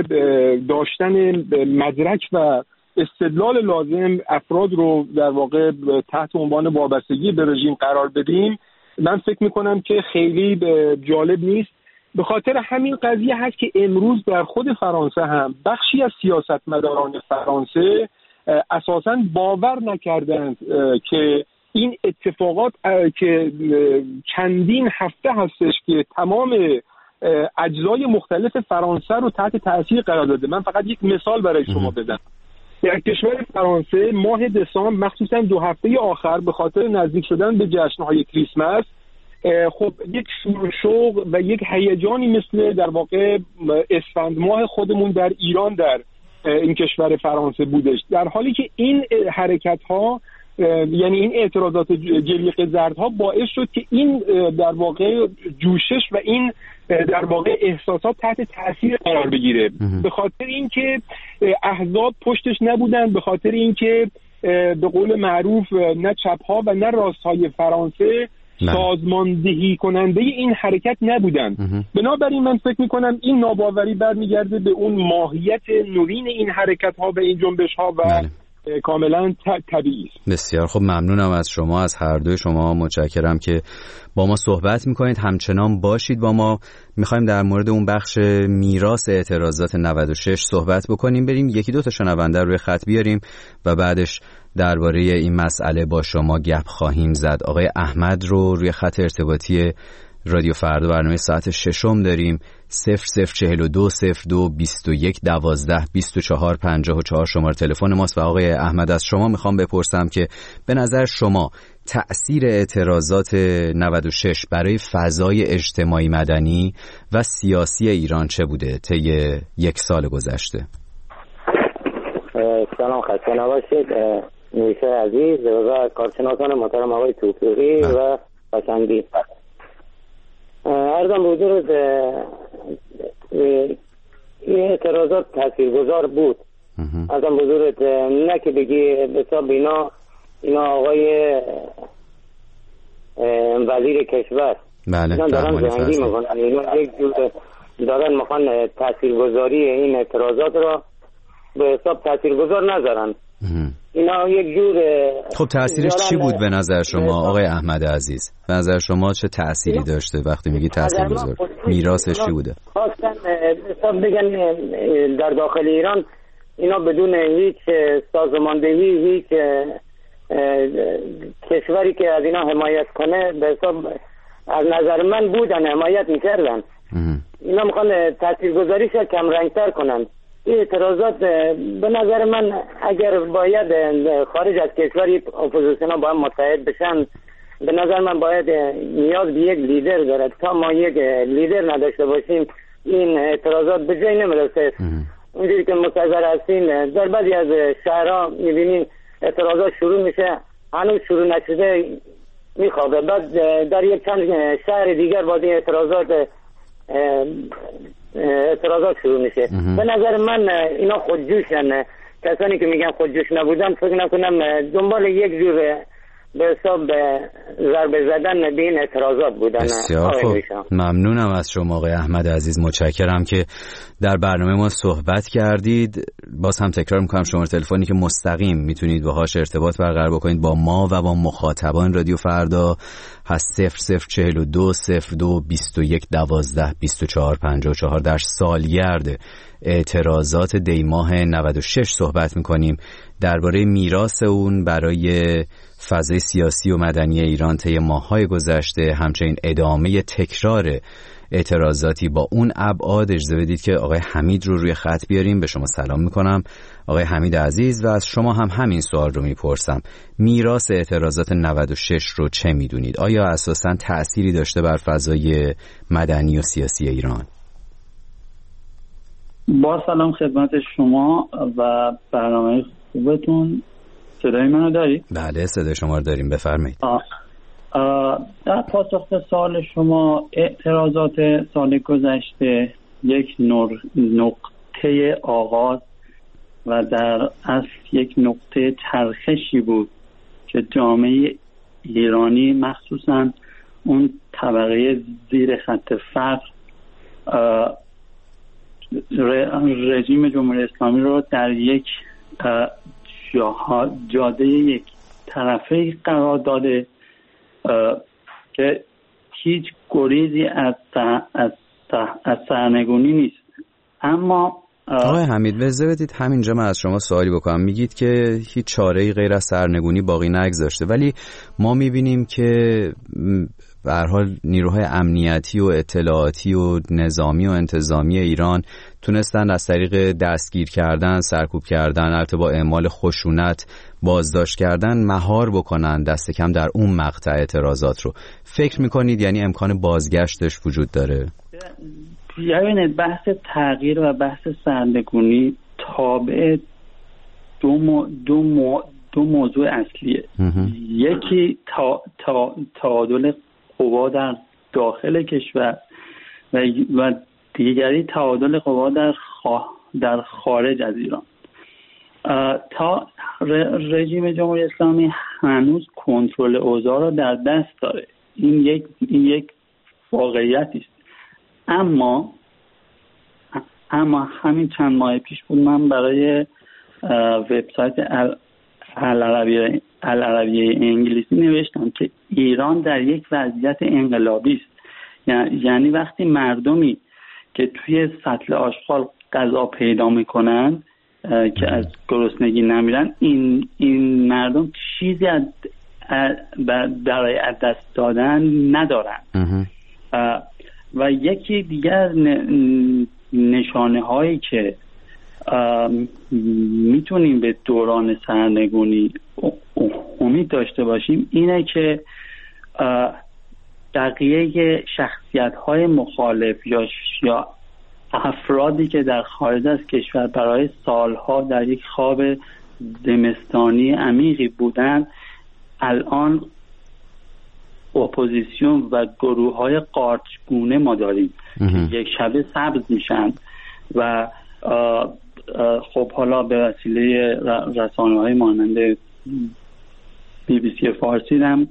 داشتن مدرک و استدلال لازم افراد رو در واقع تحت عنوان وابستگی به رژیم قرار بدیم، من فکر میکنم که خیلی جالب نیست. به خاطر همین قضیه هست که امروز در خود فرانسه هم بخشی از سیاستمداران فرانسه اساساً باور نکردند که این اتفاقات که چندین هفته هستش که تمام اجزای مختلف فرانسه رو تحت تأثیر قرار داده. من فقط یک مثال برای شما بدم. در کشور فرانسه ماه دسامبر، مخصوصاً 2 هفته آخر، به خاطر نزدیک شدن به جشن‌های کریسمس، خب یک شور و شوق و یک هیجانی مثل در واقع اسفند ماه خودمون در ایران در این کشور فرانسه بودش، در حالی که این حرکت‌ها، یعنی این اعتراضات جلیقه زردها، باعث شد که این در واقع جوشش و این در واقع احساسات تحت تاثیر قرار بگیره. به خاطر اینکه احزاب پشتش نبودن، به خاطر اینکه به قول معروف نه چپ‌ها و نه راست‌های فرانسه سازماندهی کننده این حرکت نبودن. بنابراین من فکر میکنم این ناباوری برمیگرده به اون ماهیت نوین این حرکت ها و این جنبش ها و کاملا طبیعی است. بسیار خب، ممنونم از شما، از هر دوی شما. متشکرم که با ما صحبت میکنید. همچنان باشید با ما. میخوایم در مورد اون بخش میراث اعتراضات 96 صحبت بکنیم. بریم 1-2 تا شنونده روی خط بیاریم و بعدش درباره این مسئله با شما گپ خواهیم زد. آقای احمد رو روی خط ارتباطی رادیو فردا برنامه ساعت 6 داریم. 0042 02 21 12 24 54 شماره تلفن ماست. و آقای احمد، از شما میخوام بپرسم که به نظر شما تأثیر اعتراضات 96 برای فضای اجتماعی، مدنی و سیاسی ایران چه بوده طی 1 سال گذشته؟ سلام، خسته نباشید نویسه عزیز و کارشناسان محترم آقای توفیقی و فشندی. عرضم حضور این اعتراضات تاثیرگذار بود. عرضم حضورت نه که بگی حساب اینا آقای وزیر کشور اینا دارن زنگی میکنن، اینا یک جور دارن میخوان تاثیرگذاری این اعتراضات را به حساب تاثیرگذار نذارن. اینا یک جور خب تأثیرش چی بود به نظر شما آقای احمد عزیز؟ به نظر شما چه تأثیری داشته وقتی میگی تاثیرگذار؟ میراثش چی بوده؟ خواستن حساب بگن در داخل ایران اینا بدون هیچ سازماندهی، هیچ کشوری که از اینا حمایت کنه به حساب از نظر من بودن حمایت میکردن. اینا میخوان تاثیرگذاریش کم رنگتر کنن. این اعتراضات به نظر من اگر باید خارج از کشور اپوزیسیون ها باید متحد بشن، به نظر من باید نیاز به یک لیدر دارد. تا ما یک لیدر نداشته باشیم این اعتراضات به جای نمیرسه. اونجوری که مستحضر هستین در بعضی از شهرها میبینین اعتراضات شروع میشه، هنوز شروع نشده میخوابه، بعد در یک چند شهر دیگر با این اعتراضات شروع میشه. به نظر من اینا خودجوشن. کسانی که میگن خودجوش نبودن فکر نکنم دنبال یک جور به حساب ضربه زدن به این اعتراضات بودن. بسیار خوب، ممنونم از شما آقای احمد عزیز، متشکرم که در برنامه ما صحبت کردید. باز هم تکرار میکنم شماره تلفنی که مستقیم میتونید باهاش ارتباط برقرار بکنید با ما و با مخاطبان رادیو فردا هست 0042 02 21 12 24 54. در سالگرد اعتراضات دیماه 96 صحبت میکنیم، درباره میراث اون برای فضای سیاسی و مدنی ایران طی ماه‌های گذشته، همچنین ادامه تکرار اعتراضاتی با اون ابعاد. اجازه بدید که آقای حمید رو روی خط بیاریم. به شما سلام میکنم آقای حمید عزیز و از شما هم همین سوال رو میپرسم. میراث اعتراضات 96 رو چه میدونید؟ آیا اساساً تأثیری داشته بر فضای مدنی و سیاسی ایران؟ با سلام خدمت شما و برنامه خوبتون. صدای منو دارید؟ بله صدای شما رو داریم، بفرمایید. در پاسخ به سوال شما، اعتراضات سال گذشته یک نقطه آغاز و در اصل یک نقطه چرخشی بود که جامعه ایرانی مخصوصا اون طبقه زیر خط فقر رژیم جمهوری اسلامی رو در یک جاده یک طرفه قرار داده که هیچ گریزی از سرنگونی نیست. اما آقای حمید اجازه بدید همینجا من از شما سوالی بکنم. میگید که هیچ چاره‌ای غیر از سرنگونی باقی نگذاشته، ولی ما میبینیم که به هر حال نیروهای امنیتی و اطلاعاتی و نظامی و انتظامی ایران تونستن از طریق دستگیر کردن، سرکوب کردن، البته با اعمال خشونت بازداشت کردن، مهار بکنن دست کم در اون مقطع اعتراضات رو. فکر میکنید یعنی امکان بازگشتش وجود داره؟ ببینید بحث تغییر و بحث سرنگونی تابع دو موضوع اصلیه. یکی تعادل قوا در داخل کشور و دیگری تعادل قوا در خارج از ایران. تا رژیم جمهوری اسلامی هنوز کنترل اوضاع را در دست داره. این یک واقعیتی است. اما همین چند ماه پیش بود من برای وبسایت العربیه انگلیسی نوشتم که ایران در یک وضعیت انقلابی است. یعنی وقتی مردمی که توی سطل آشغال غذا پیدا میکنن که از گرسنگی نمیرن، این مردم چیزی برای از دست دادن ندارن. و یکی دیگر نشانه هایی که میتونیم به دوران سرنگونی امید داشته باشیم اینه که بقیه شخصیت های مخالف یا افرادی که در خارج از کشور برای سالها در یک خواب زمستانی عمیقی بودن، الان اپوزیسیون و گروه های قارچگونه ما داریم که یک شبه سبز میشن و خب حالا به وسیله رسانه های مانند BBC فارسی هم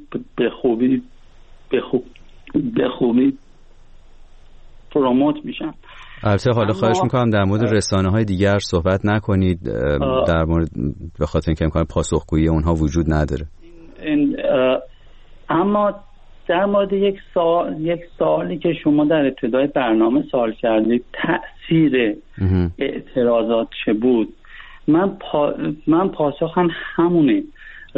به خوبی پروموت میشن. البته حالا خواهش میکنم در مورد رسانه های دیگر صحبت نکنید، در مورد به خاطر اینکه امکان پاسخگویی اونها وجود نداره. اما در مورد یک سوالی که شما در ابتدای برنامه سوال کردید، تأثیر اعتراضات چه بود، من پاسخم همونه.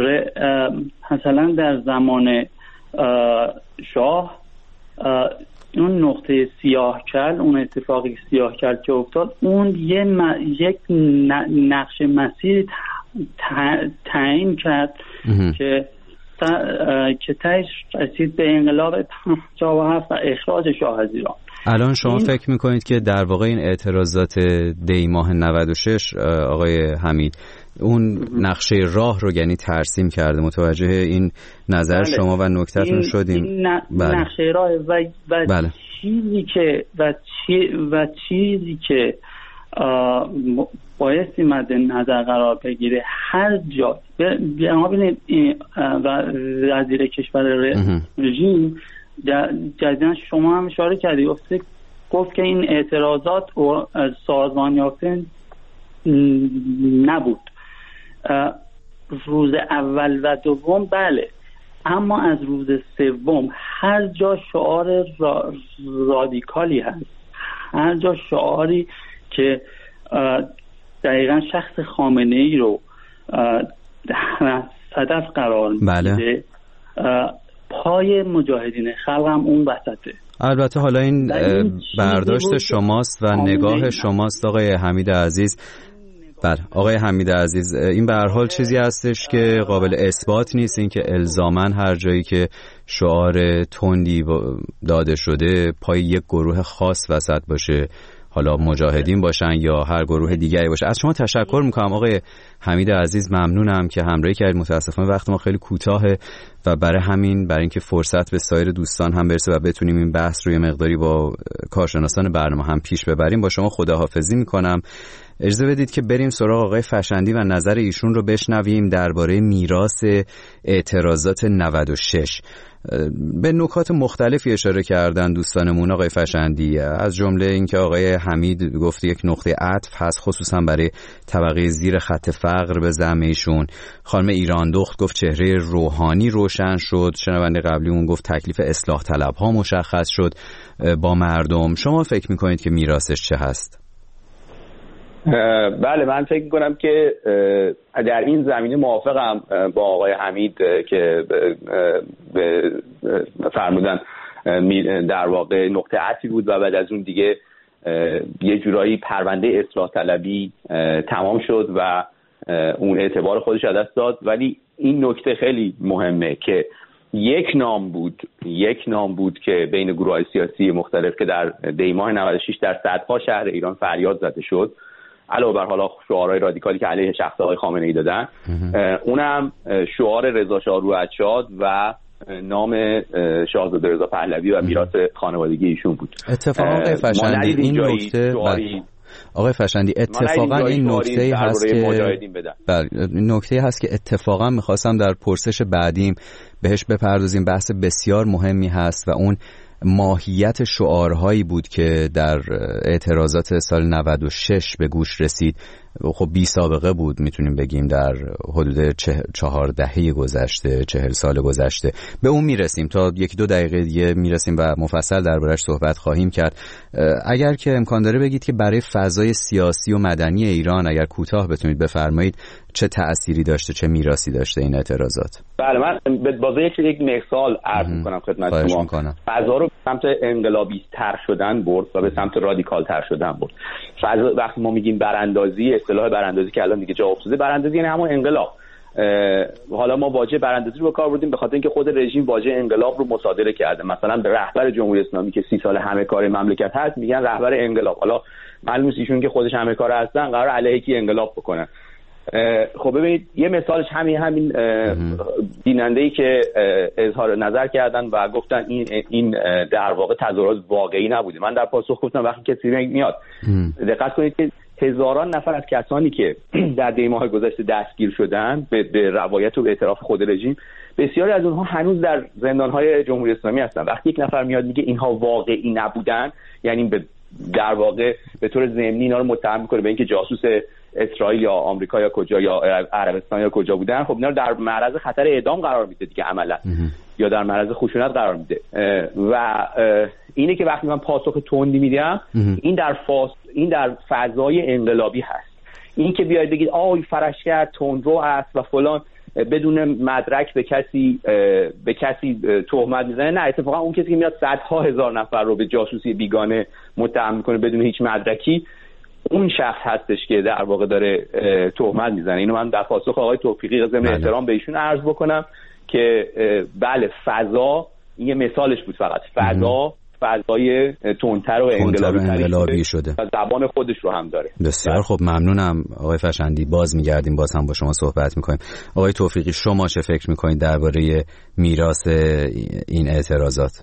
مثلا در زمان شاه اون نقطه سیاه‌چال، اون اتفاقی سیاه‌چال که افتاد، اون یک نقش مسیر تعیین کرد که تهش رسید به انقلاب 57 و اخراج شاه از ایران. الان شما فکر میکنید که در واقع این اعتراضات دی ماه 96 آقای حمید اون نقشه راه رو یعنی ترسیم کرده؟ متوجه این نظر شما و نکته‌تون شدیم. نقشه راه و چیزی که بایستی مد نظر قرار بگیره هر جا ما ببینید و وزیر کشور رژیم جدیداً شما هم اشاره کردی، گفت که این اعتراضات سازمان یافته نبود روز اول و دوم، بله، اما از روز سوم هر جا شعار رادیکالی هست، هر جا شعاری که دقیقاً شخص خامنه‌ای رو صدف قرار میده، پای مجاهدین خلق هم اون وسطه. البته حالا این برداشت شماست و نگاه شماست آقای حمید عزیز. بله آقای حمید عزیز، این به هر حال چیزی هستش که قابل اثبات نیست، این که الزاماً هر جایی که شعار تندی داده شده پای یک گروه خاص وسط باشه، حالا مجاهدین باشن یا هر گروه دیگری باشه. از شما تشکر میکنم آقای حمید عزیز، ممنونم که همراهی کردید. متاسفانه وقت ما خیلی کوتاهه و برای اینکه فرصت به سایر دوستان هم برسه و بتونیم این بحث رو یه مقداری با کارشناسان برنامه هم پیش ببریم، با شما خداحافظی میکنم. اجازه بدید که بریم سراغ آقای فشندی و نظر ایشون رو بشنویم درباره میراث اعتراضات 96. به نکات مختلفی اشاره کردن دوستانمون آقای فشندی، از جمله اینکه آقای حمید گفت یک نقطه عطف هست خصوصا برای طبقه زیر خط فقر به زعم ایشون. خانم ایران دخت گفت چهره روحانی روشن شد. شنونده قبلیمون گفت تکلیف اصلاح طلب ها مشخص شد با مردم. شما فکر میکنید که میراثش چه هست؟ بله، من فکر میکنم که در این زمینه موافقم با آقای حمید که فرمودن در واقع نقطه عطفی بود و بعد از اون دیگه یه جورایی پرونده اصلاح طلبی تمام شد و اون اعتبار خودش از دست داد. ولی این نکته خیلی مهمه که یک نام بود که بین گروه‌های سیاسی مختلف که در دی ماه 96 در صدها شهر ایران فریاد زده شد، علاوه بر حالا شعارهای رادیکالی که علیه شخص آقای خامنه‌ای دادن، اونم شعار رضا شاه روح‌شاد و نام شاهزاده رضا پهلوی و میراث خانوادگی ایشون بود. اتفاقا آقای فشندی این نکته آقای فشندی اتفاقا این نکته هست که نکته هست که اتفاقا می‌خواستم در پرسش بعدیم بهش بپردازیم. بحث بسیار مهمی هست و اون ماهیت شعارهایی بود که در اعتراضات سال 96 به گوش رسید. خب بی سابقه بود میتونیم بگیم در حدود 4 دهه گذشته، 40 سال گذشته. به اون میرسیم، تا 1-2 دقیقه دیگه میرسیم و مفصل دربارش صحبت خواهیم کرد. اگر که امکان داره بگید که برای فضای سیاسی و مدنی ایران اگر کوتاه بتونید بفرمایید چه تأثیری داشته، چه میراثی داشته این اعتراضات؟ بله، من به بازه یک مثال عرض می‌کنم خدمت شما. فضا رو به سمت انقلابی تر شدن برد و به سمت رادیکال تر شدن برد. فضا وقتی ما میگیم براندازی، اصطلاح براندازی که الان دیگه جا افتاده، براندازی یعنی همون انقلاب. حالا ما واژه براندازی رو به کار بردیم به خاطر اینکه خود رژیم واژه انقلاب رو مصادره کرده. مثلا به رهبر جمهوری اسلامی که 30 سال همه کار مملکت هست میگن رهبر انقلاب. حالا معلومه ایشون که خودش همه کار هستن قرار علیه کی انقلاب بکنن. خب ببینید یه مثالش همین بیننده‌ای که اظهار نظر کردن و گفتن این در واقع تظاهرات واقعی نبوده. من در پاسخ گفتم وقتی کسی میاد دقت کنید که هزاران نفر از کسانی که در دی ماه گذشته دستگیر شدن به روایت و اعتراف خود رژیم، بسیاری از اونها هنوز در زندان‌های جمهوری اسلامی هستن. وقتی یک نفر میاد میگه اینها واقعی نبودن، یعنی در واقع به طور ضمنی اینا رو متهم میکنه به اینکه جاسوس اسرائیل یا آمریکا یا کجا یا عربستان یا کجا بودن. خب اینا رو در معرض خطر اعدام قرار میده دیگه عملا، یا در معرض خشونت قرار میده. و اینه که وقتی من پاسخ تندی میدم، این در فضای انقلابی هست. این که بیاید بگید آی فرشگر تندرو است و فلان، بدون مدرک به کسی تهمت میزنه. نه، اتفاقا اون کسی که میاد صدها هزار نفر رو به جاسوسی بیگانه متهم میکنه بدون هیچ مدرکی، اون شخص هستش که در واقع داره تهمت میزنه. اینو من در پاسخ آقای توفیقی ضمن احترام به ایشون عرض بکنم که بله، فضا یه مثالش بود، فقط فضای تندتر و انقلابی شده و زبان خودش رو هم داره. بسیار خب، ممنونم آقای فشندی. باز میگردیم، باز هم با شما صحبت میکنیم. آقای توفیقی، شما چه فکر میکنید درباره میراث این اعتراضات؟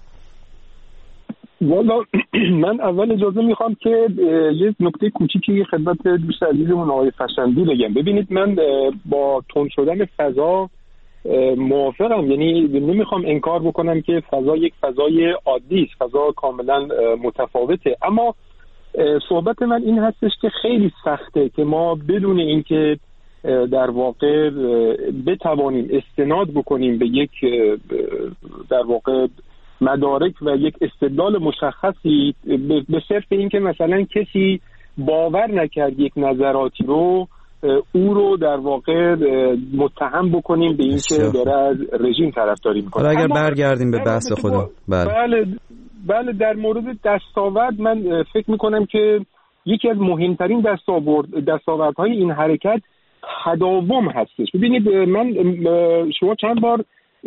والا من اول اجازه میخوام که یه نکته کوچیکی خدمت دوست عزیزمون آقای فشندی بگم. ببینید، من با تند شدن فضا موافقم، یعنی نمیخوام انکار بکنم که فضا یک فضای عادی است، فضا کاملا متفاوته، اما صحبت من این هستش که خیلی سخته که ما بدون اینکه در واقع بتوانیم استناد بکنیم به یک در واقع مدارک و یک استدلال مشخصی به صرف اینکه مثلا کسی باور نکرد یک نظراتی رو، او رو در واقع متهم بکنیم به اینکه داره از رژیم طرفداری میکنه. اگر برگردیم به بحث خودم، بله در مورد دستاورد من فکر میکنم که یکی از مهمترین دستاوردهای این حرکت تداوم هستش. ببینید، شما چند بار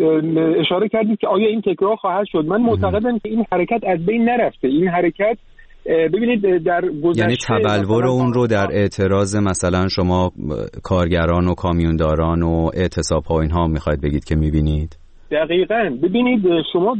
اشاره کردید که آیا این تکرار خواهد شد. من معتقدم که این حرکت از بین نرفته. این حرکت، ببینید، در گذشته، یعنی تبلور اون رو در اعتراض مثلا شما کارگران و کامیونداران و اعتصاب‌ها اینها میخواید بگید که میبینید؟ دقیقاً. ببینید، شما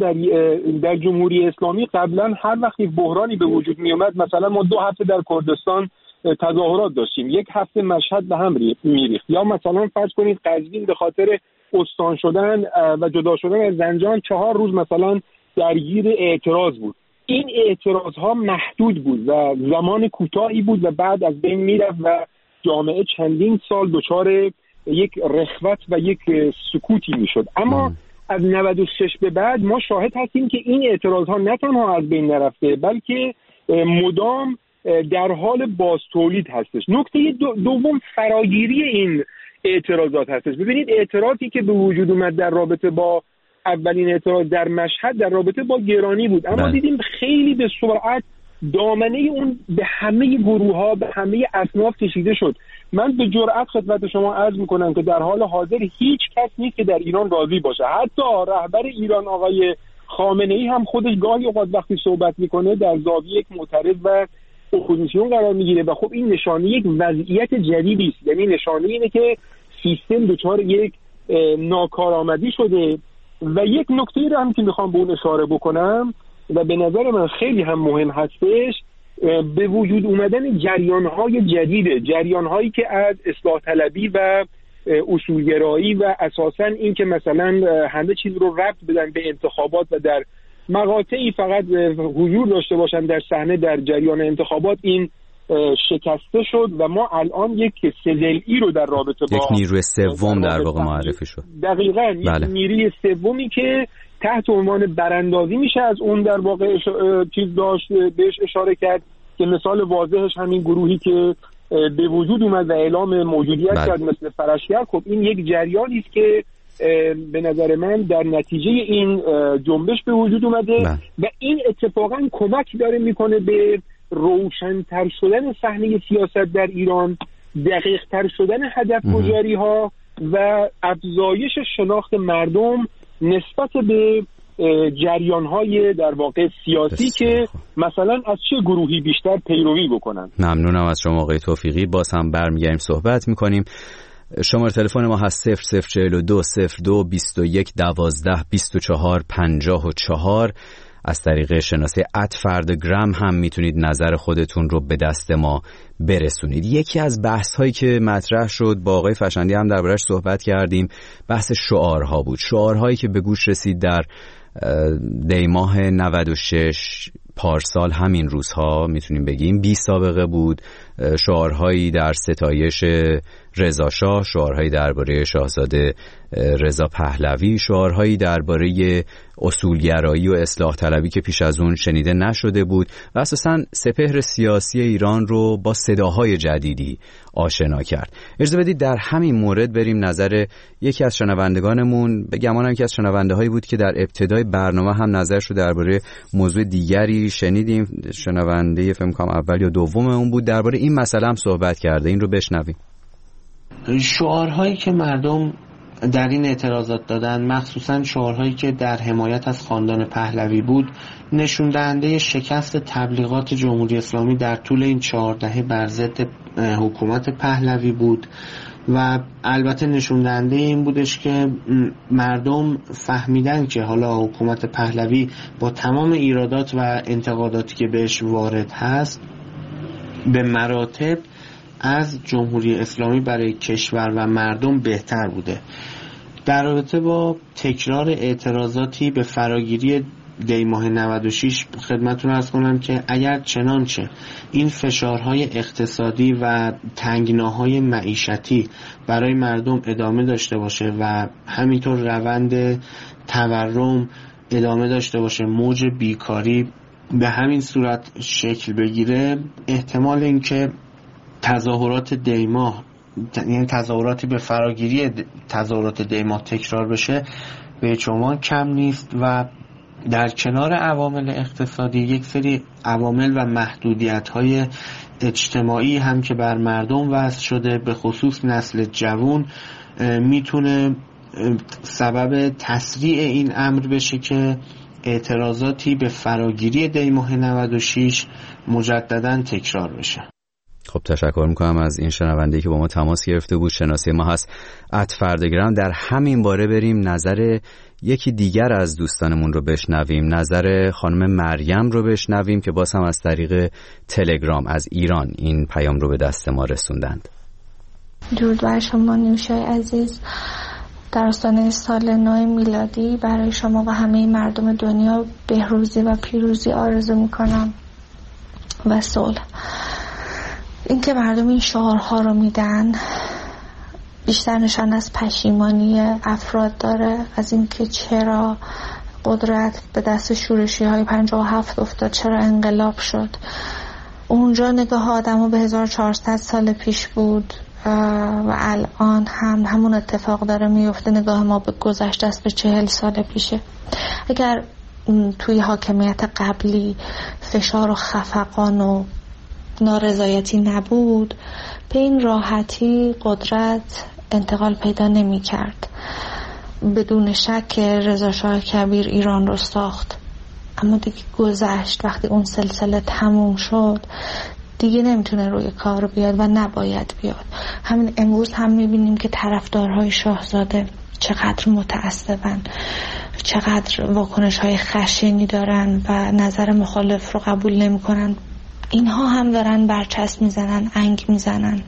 در جمهوری اسلامی قبلا هر وقتی بحرانی به وجود می اومد، مثلا ما 2 هفته در کردستان تظاهرات داشتیم، 1 هفته مشهد به هم میریخت، یا مثلا فرض کنید قزوین به خاطر استان شدن و جدا شدن از زنجان 4 روز مثلا درگیر اعتراض بود. این اعتراض ها محدود بود و زمان کوتاهی بود و بعد از بین میرفت و جامعه چندین سال دچار یک رخوت و یک سکوتی میشد. اما از 96 به بعد ما شاهد هستیم که این اعتراض ها نه تنها از بین نرفته، بلکه مدام در حال بازتولید هستش. نکته دوم فراگیری این اعتراضات هستش. ببینید، اعتراضی که به وجود اومد در رابطه با اولین اعتراض در مشهد در رابطه با گرانی بود، اما دیدیم خیلی به سرعت دامنه اون به همه گروه‌ها، به همه اصناف کشیده شد. من به جرئت خدمت شما عرض می‌کنم که در حال حاضر هیچ کس نیست که در ایران راضی باشه. حتی رهبر ایران آقای خامنه‌ای هم خودش گاهی اوقات وقتی صحبت می‌کنه در زاویه یک معترض و اپوزیسیون قرار می‌گیره و خب این نشانه یک وضعیت جدیدی است. یعنی نشانه اینه که سیستم دچار یک ناکارآمدی شده. و یک نکته رو هم که میخوام به اون اشاره بکنم و به نظر من خیلی هم مهم هستش، به وجود اومدن جریان‌های جدیده، جریان‌هایی که از اصلاح طلبی و اصولگرایی و اساساً این که مثلا همه چیز رو ربط بدن به انتخابات و در مقاطعی فقط حضور داشته باشن در صحنه در جریان انتخابات، این شکسته شد و ما الان یک سلعی رو در رابطه با یک نیروی سوم در واقع معرفی شد. دقیقاً یک نیروی سومی که تحت عنوان براندازی میشه از اون در واقع چیز داشت بهش اشاره کرد که مثال واضحش همین گروهی که به وجود اومد و اعلام موجودیت کرد مثل فرشگر. خب این یک جریانی است که به نظر من در نتیجه این جنبش به وجود اومده و این اتفاقا کمک داره میکنه به روشن‌تر شدن صحنه سیاست در ایران، دقیق‌تر شدن هدف گذاری ها و افزایش شناخت مردم نسبت به جریان‌های در واقع سیاسی که مثلا از چه گروهی بیشتر پیروی بکنن. ممنونم از شما آقای توفیقی. باز هم برمیگردیم صحبت میکنیم. شماره تلفن ما هست 0042 02 21 12 24 54. از طریق شناسه @فردگرام هم میتونید نظر خودتون رو به دست ما برسونید. یکی از بحث هایی که مطرح شد با آقای فشندی هم دربارش صحبت کردیم، بحث شعارها بود. شعارهایی که به گوش رسید در دی ماه 96 پارسال همین روزها میتونیم بگیم بی سابقه بود. شعارهایی در ستایش رضا شاه، شعارهایی درباره شاهزاده رضا پهلوی، شعارهایی درباره اصولگرایی و اصلاح طلبی که پیش از اون شنیده نشده بود و اساساً سپهر سیاسی ایران رو با صداهای جدیدی آشنا کرد. اجازه بدید در همین مورد بریم نظر یکی از شنوندگانمون. به گمانم که از شنونده‌هایی بود که در ابتدای برنامه هم نظرش رو درباره موضوع دیگری شنیدیم. شنونده فکر کنم اول یا دوم اون بود، درباره این مسئله هم صحبت کرده. این رو بشنویم. شعارهایی که مردم در این اعتراضات دادن، مخصوصا شعارهایی که در حمایت از خاندان پهلوی بود، نشون دهنده شکست تبلیغات جمهوری اسلامی در طول این 4 دهه بر ضد حکومت پهلوی بود و البته نشون دهنده این بودش که مردم فهمیدن که حالا حکومت پهلوی با تمام ایرادات و انتقاداتی که بهش وارد هست به مراتب از جمهوری اسلامی برای کشور و مردم بهتر بوده. در رابطه با تکرار اعتراضاتی به فراگیری دیماه 96 خدمتتون عرض کنم که اگر چنانچه این فشارهای اقتصادی و تنگناهای معیشتی برای مردم ادامه داشته باشه و همینطور روند تورم ادامه داشته باشه، موج بیکاری به همین صورت شکل بگیره، احتمال اینکه تظاهرات دیماه، یعنی تظاهراتی به فراگیری تظاهرات دیماه تکرار بشه به چمان کم نیست و در کنار عوامل اقتصادی یک سری عوامل و محدودیت‌های اجتماعی هم که بر مردم وضع شده، به خصوص نسل جوان، میتونه سبب تسریع این امر بشه که اعتراضاتی به فراگیری دیماه 96 مجدداً تکرار بشه. خب تشکر میکنم از این شنونده‌ای که با ما تماس گرفته بود. شناسی ما هست @فردگرام. در همین باره بریم نظر یکی دیگر از دوستانمون رو بشنویم، نظر خانم مریم رو بشنویم که باز هم از طریق تلگرام از ایران این پیام رو به دست ما رسوندند. درود بر شما نیوشای عزیز. در آستانه سال نو میلادی برای شما و همه مردم دنیا بهروزی و پیروزی آرزو میکنم و صلح. اینکه مردم این شعارها رو میدن بیشتر نشان از پشیمانی افراد داره از اینکه چرا قدرت به دست شورشی های 57 افتاد، چرا انقلاب شد. اونجا نگاه آدمو به 1400 سال پیش بود و الان هم همون اتفاق داره میفته. نگاه ما به گذشته است، به 40 سال پیشه. اگر توی حاکمیت قبلی فشار و خفقان و نارضایتی نبود، به این راحتی قدرت انتقال پیدا نمی کرد. بدون شک رضا شاه کبیر ایران رو ساخت، اما دیگه گذشت. وقتی اون سلسله تموم شد دیگه نمیتونه روی کار بیاد و نباید بیاد. همین امروز هم میبینیم که طرفدارهای شاهزاده چقدر متعصبن، چقدر واکنش های خشنی دارن و نظر مخالف رو قبول نمی کنن. اینها هم دارن برچسب میزنن، انگ میزنن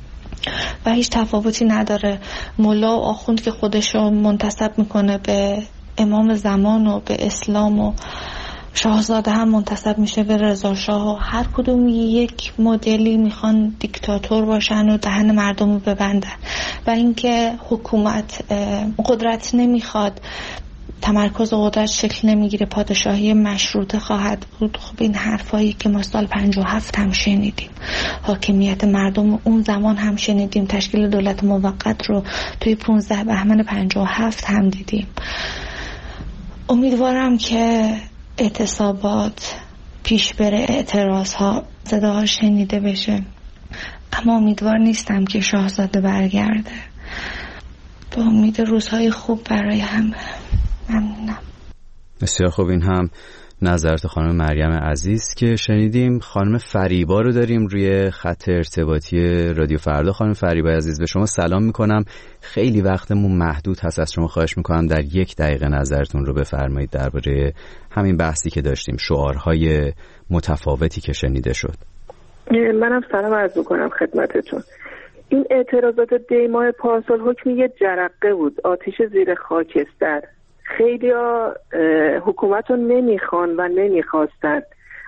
و هیچ تفاوتی نداره. ملا و آخوند که خودشو منتسب میکنه به امام زمان و به اسلام و شاهزاده هم منتسب میشه به رضا شاه و هر کدوم یک مدلی میخوان دیکتاتور باشن و دهن مردم رو ببندن و اینکه حکومت قدرت نمیخواد، تمرکز قدرت شکل نمیگیره، پادشاهی مشروطه خواهد بود. خب این حرفایی که ما سال 57 هم شنیدیم، حاکمیت مردم اون زمان هم شنیدیم، تشکیل دولت موقت رو توی 15 بهمن 57 هم دیدیم. امیدوارم که اعتصابات پیش بره، اعتراض ها، صداها شنیده بشه، اما امیدوار نیستم که شاهزاده برگرده. با امید روزهای خوب برای همه. ممنونم. بسیار خوب. این هم نظرات خانم مریم عزیز که شنیدیم. خانم فریبا رو داریم روی خط ارتباطی رادیو فردا. خانم فریبا عزیز، به شما سلام میکنم. خیلی وقتمون محدود هست، از شما خواهش میکنم در 1 دقیقه نظرتون رو بفرمایید درباره همین بحثی که داشتیم، شعارهای متفاوتی که شنیده شد. منم سلام عرض میکنم خدمتتون. این اعتراضات دیماه پارسال حکم یه جرقه بود، آتش زیر خاکستر. خیلی ها حکومت رو نمیخوان و نمیخواستن،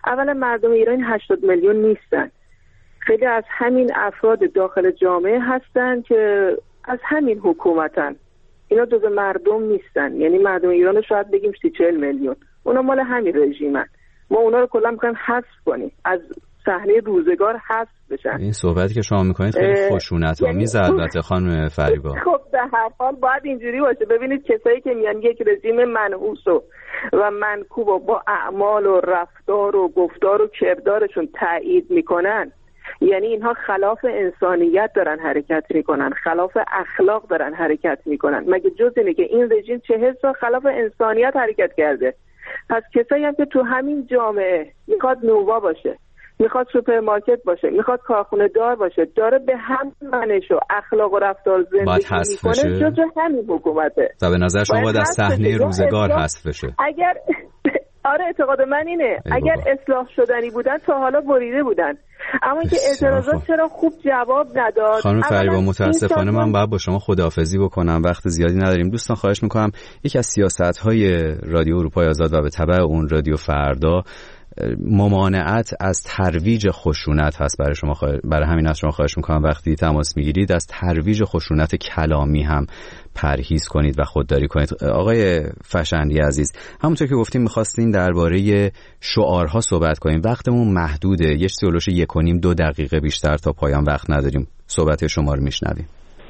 اولا مردم ایران 80 میلیون نیستن. خیلی از همین افراد داخل جامعه هستن که از همین حکومتن. اینا جزء مردم نیستن. یعنی مردم ایران شاید بگیم 40 میلیون. اونا مال همین رژیمن. ما اونا رو کلا می‌خوایم حذف کنیم. از صحنه روزگار حذف بشن. این صحبتی که شما میکنید خیلی خشونت‌آمیز البته خانم فریبا. خب به هر حال باید اینجوری باشه. ببینید کسایی که میان یک رژیم منحوس و منکوب و با اعمال و رفتار و گفتار و کردارشون تایید میکنن، یعنی اینها خلاف انسانیت دارن حرکت میکنن، خلاف اخلاق دارن حرکت میکنن. مگه جز اینه که این رژیم 40 سال خلاف انسانیت حرکت کرده؟ پس کسایی هم که تو همین جامعه میخواد نووا باشه، میخواد سوپرمارکت باشه، میخواد کارخونه دار باشه، داره به هم منش و اخلاق و رفتار زندگی میکنه، جز همین حکومته. تا به نظر شما باید از صحنه روزگار حذف بشه؟ اگر آره اعتقاد من اینه اگر اصلاح شدنی بودن تا حالا بریده بودن. اما اینکه اعتراضات چرا خوب جواب نداد. خانم فریبا متاسفانه من باید با شما خداحافظی بکنم، وقت زیادی نداریم. دوستان خواهش میکنم، یکی از سیاست‌های رادیو اروپای آزاد و به تبع اون رادیو فردا ممانعت از ترویج خشونت هست برای شما. برای همین از شما خواهش میکنم وقتی تماس میگیرید از ترویج خشونت کلامی هم پرهیز کنید و خودداری کنید. آقای فشندی عزیز، همونطور که گفتیم میخواستین درباره شعارها صحبت کنیم، وقتمون محدوده، یه چیزی 1.5-2 دقیقه بیشتر تا پایان وقت نداریم. صحبت شما رو میشنویم.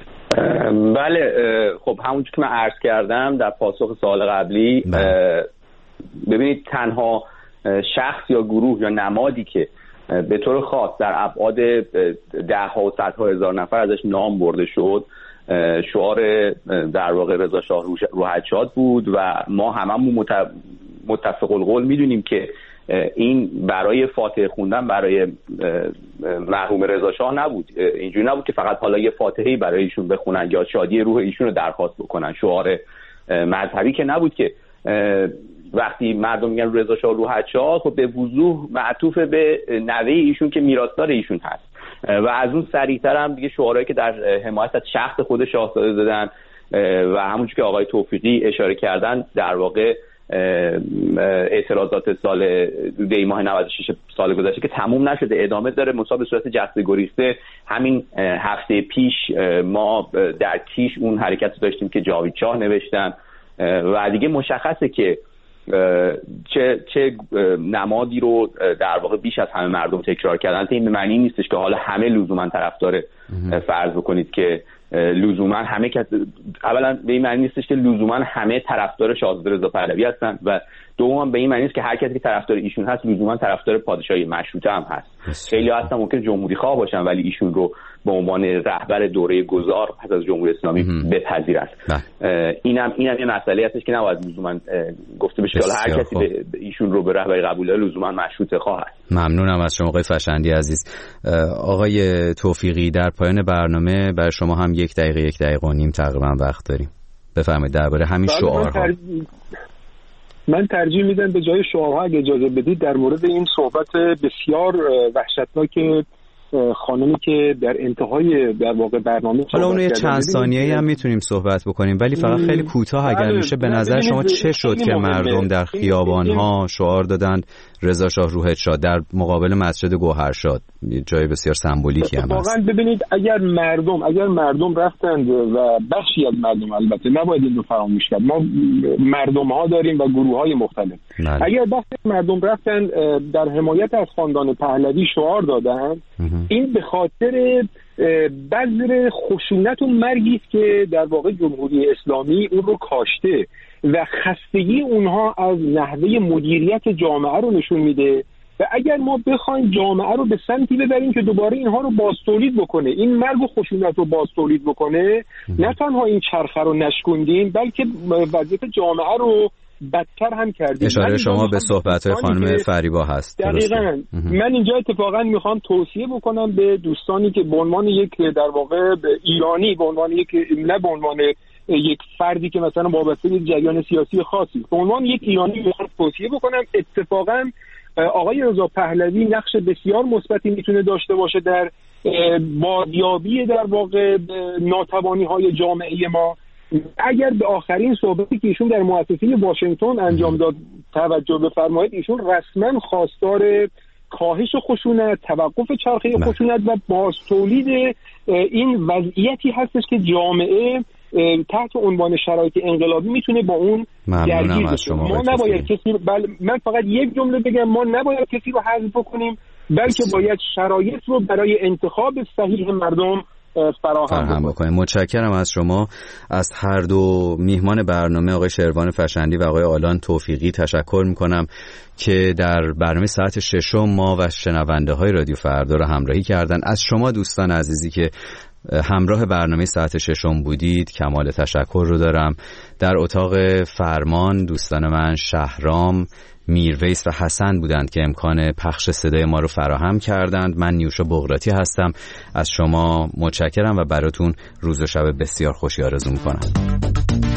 بله، خب همونجور که من عرض کردم در پاسخ سوال قبلی، ببینید تنها شخص یا گروه یا نمادی که به طور خاص در ابعاد ده‌ها و صدها هزار نفر ازش نام برده شد شعار در واقع رضا شاه روحت‌شاد بود و ما هممون متفق القول میدونیم که این برای فاتحه خوندن برای مرحوم رضا شاه نبود. اینجوری نبود که فقط حالا یه فاتحه‌ای برای ایشون بخونن یا شادی روح ایشون رو درخواست بکنن. شعار مذهبی که نبود که وقتی مردم میگن رضا شاه روحت‌شاد، خب به وضوح معطوف به نوه ایشون که میراثدار ایشون هست و از اون سریع‌تر هم دیگه شعارهایی که در حمایت از شخص خود شاهزاده دادن و همونجوری که آقای توفیقی اشاره کردن در واقع اعتراضات سال دی ماه 96 سال گذشته که تموم نشده ادامه داره، به صورت جسته گریخته. همین هفته پیش ما در کیش اون حرکت داشتیم که جاوید شاه نوشتن و دیگه مشخصه که چه نمادی رو در واقع بیش از همه مردم تکرار کردن. این به معنی نیستش که حالا همه لزوما طرفدار، فرض بکنید که لزوما همه، اولا به این معنی نیستش که لزوما همه طرفدار شاهزاده رضا پهلوی هستن و دوم به این معنی نیست که هر کسی که طرفدار ایشون هست لزوما طرفدار پادشاهی مشروطه هم هست. خیلی هستن ممکن جمهوری خواه باشن ولی ایشون رو به عنوان رهبر دوره گذار پس از جمهوری اسلامی بپذیرن. اینم یه مسئله هستش که نباید لزوما گفته بشه که هر کسی به ایشون رو به رهبری قبول داره لزوما مشروطه خواه است. ممنونم از شما آقای فشندی عزیز. آقای توفیقی، در پایان برنامه برای شما هم 1 دقیقه 1 دقیقه و نیم تقریبا وقت داریم. بفرمایید درباره همین شعارها. من ترجیح میدم به جای شعارها اگه اجازه بدید در مورد این صحبت بسیار وحشتناک خانمی که در انتهای در واقع برنامه حالا اونو یه چند ثانیه‌ای هم میتونیم صحبت بکنیم ولی فقط خیلی کوتاه اگر میشه. به نظر شما چه شد که مردم در خیابان‌ها شعار دادند رضا شاه روحت‌شاد در مقابل مسجد گوهرشاد، جای بسیار سمبولیکی هم هست؟ واقعا ببینید اگر مردم رفتند و بخشی از مردم، البته نباید این رو فراموش کرد، ما مردم‌ها داریم و گروه‌های مختلف. اگر بخشی مردم رفتند در حمایت از خاندان پهلوی شعار دادند، این به خاطر بذر خشونت و مرگی است که در واقع جمهوری اسلامی اون رو کاشته و خستگی اونها از نحوه مدیریت جامعه رو نشون میده و اگر ما بخوایم جامعه رو به سمتی ببریم که دوباره اینها رو بازتولید بکنه، این مرگ و خشونت رو بازتولید بکنه، نه تنها این چرخه رو نشکندیم بلکه وضعیت جامعه رو بدتر هم کردیم. اشاره شما به صحبت‌های خانم فریبا هست. دقیقاً. من اینجا اتفاقاً میخوام توصیه بکنم به دوستانی که به عنوان یک در واقع ایرانی، به عنوان یک، نه به عنوان یک فردی که مثلا وابسته به جریان سیاسی خاصی، به عنوان یک ایرانی میخوام توصیه بکنم اتفاقاً آقای رضا پهلوی نقش بسیار مثبتی میتونه داشته باشه در بازیابی در واقع ناتوانی‌های جامعه ما. اگر به آخرین صحبتی که ایشون در مؤسسه واشنگتن انجام داد توجه بفرمایید ایشون رسما خواستار کاهش خشونت، توقف چرخه خشونت و باز تولید این وضعیتی هستش که جامعه تحت عنوان شرایط انقلابی میتونه با اون درگیر بشه. ما نباید کسی من فقط یک جمله بگم، ما نباید کسی رو حذف بکنیم، بلکه باید شرایط رو برای انتخاب صحیح مردم فراهم بکنیم. متشکرم از شما. از هر دو میهمان برنامه آقای شروان فشندی و آقای آلان توفیقی تشکر میکنم که در برنامه ساعت 6 ما و شنونده های رادیو فردا رو همراهی کردن. از شما دوستان عزیزی که همراه برنامه ساعت 6 بودید کمال تشکر رو دارم. در اتاق فرمان دوستان من شهرام، میرویس و حسن بودند که امکان پخش صدای ما رو فراهم کردند. من نیوشا بغراتی هستم. از شما متشکرم و براتون روز و شب بسیار خوشی آرزو میکنم.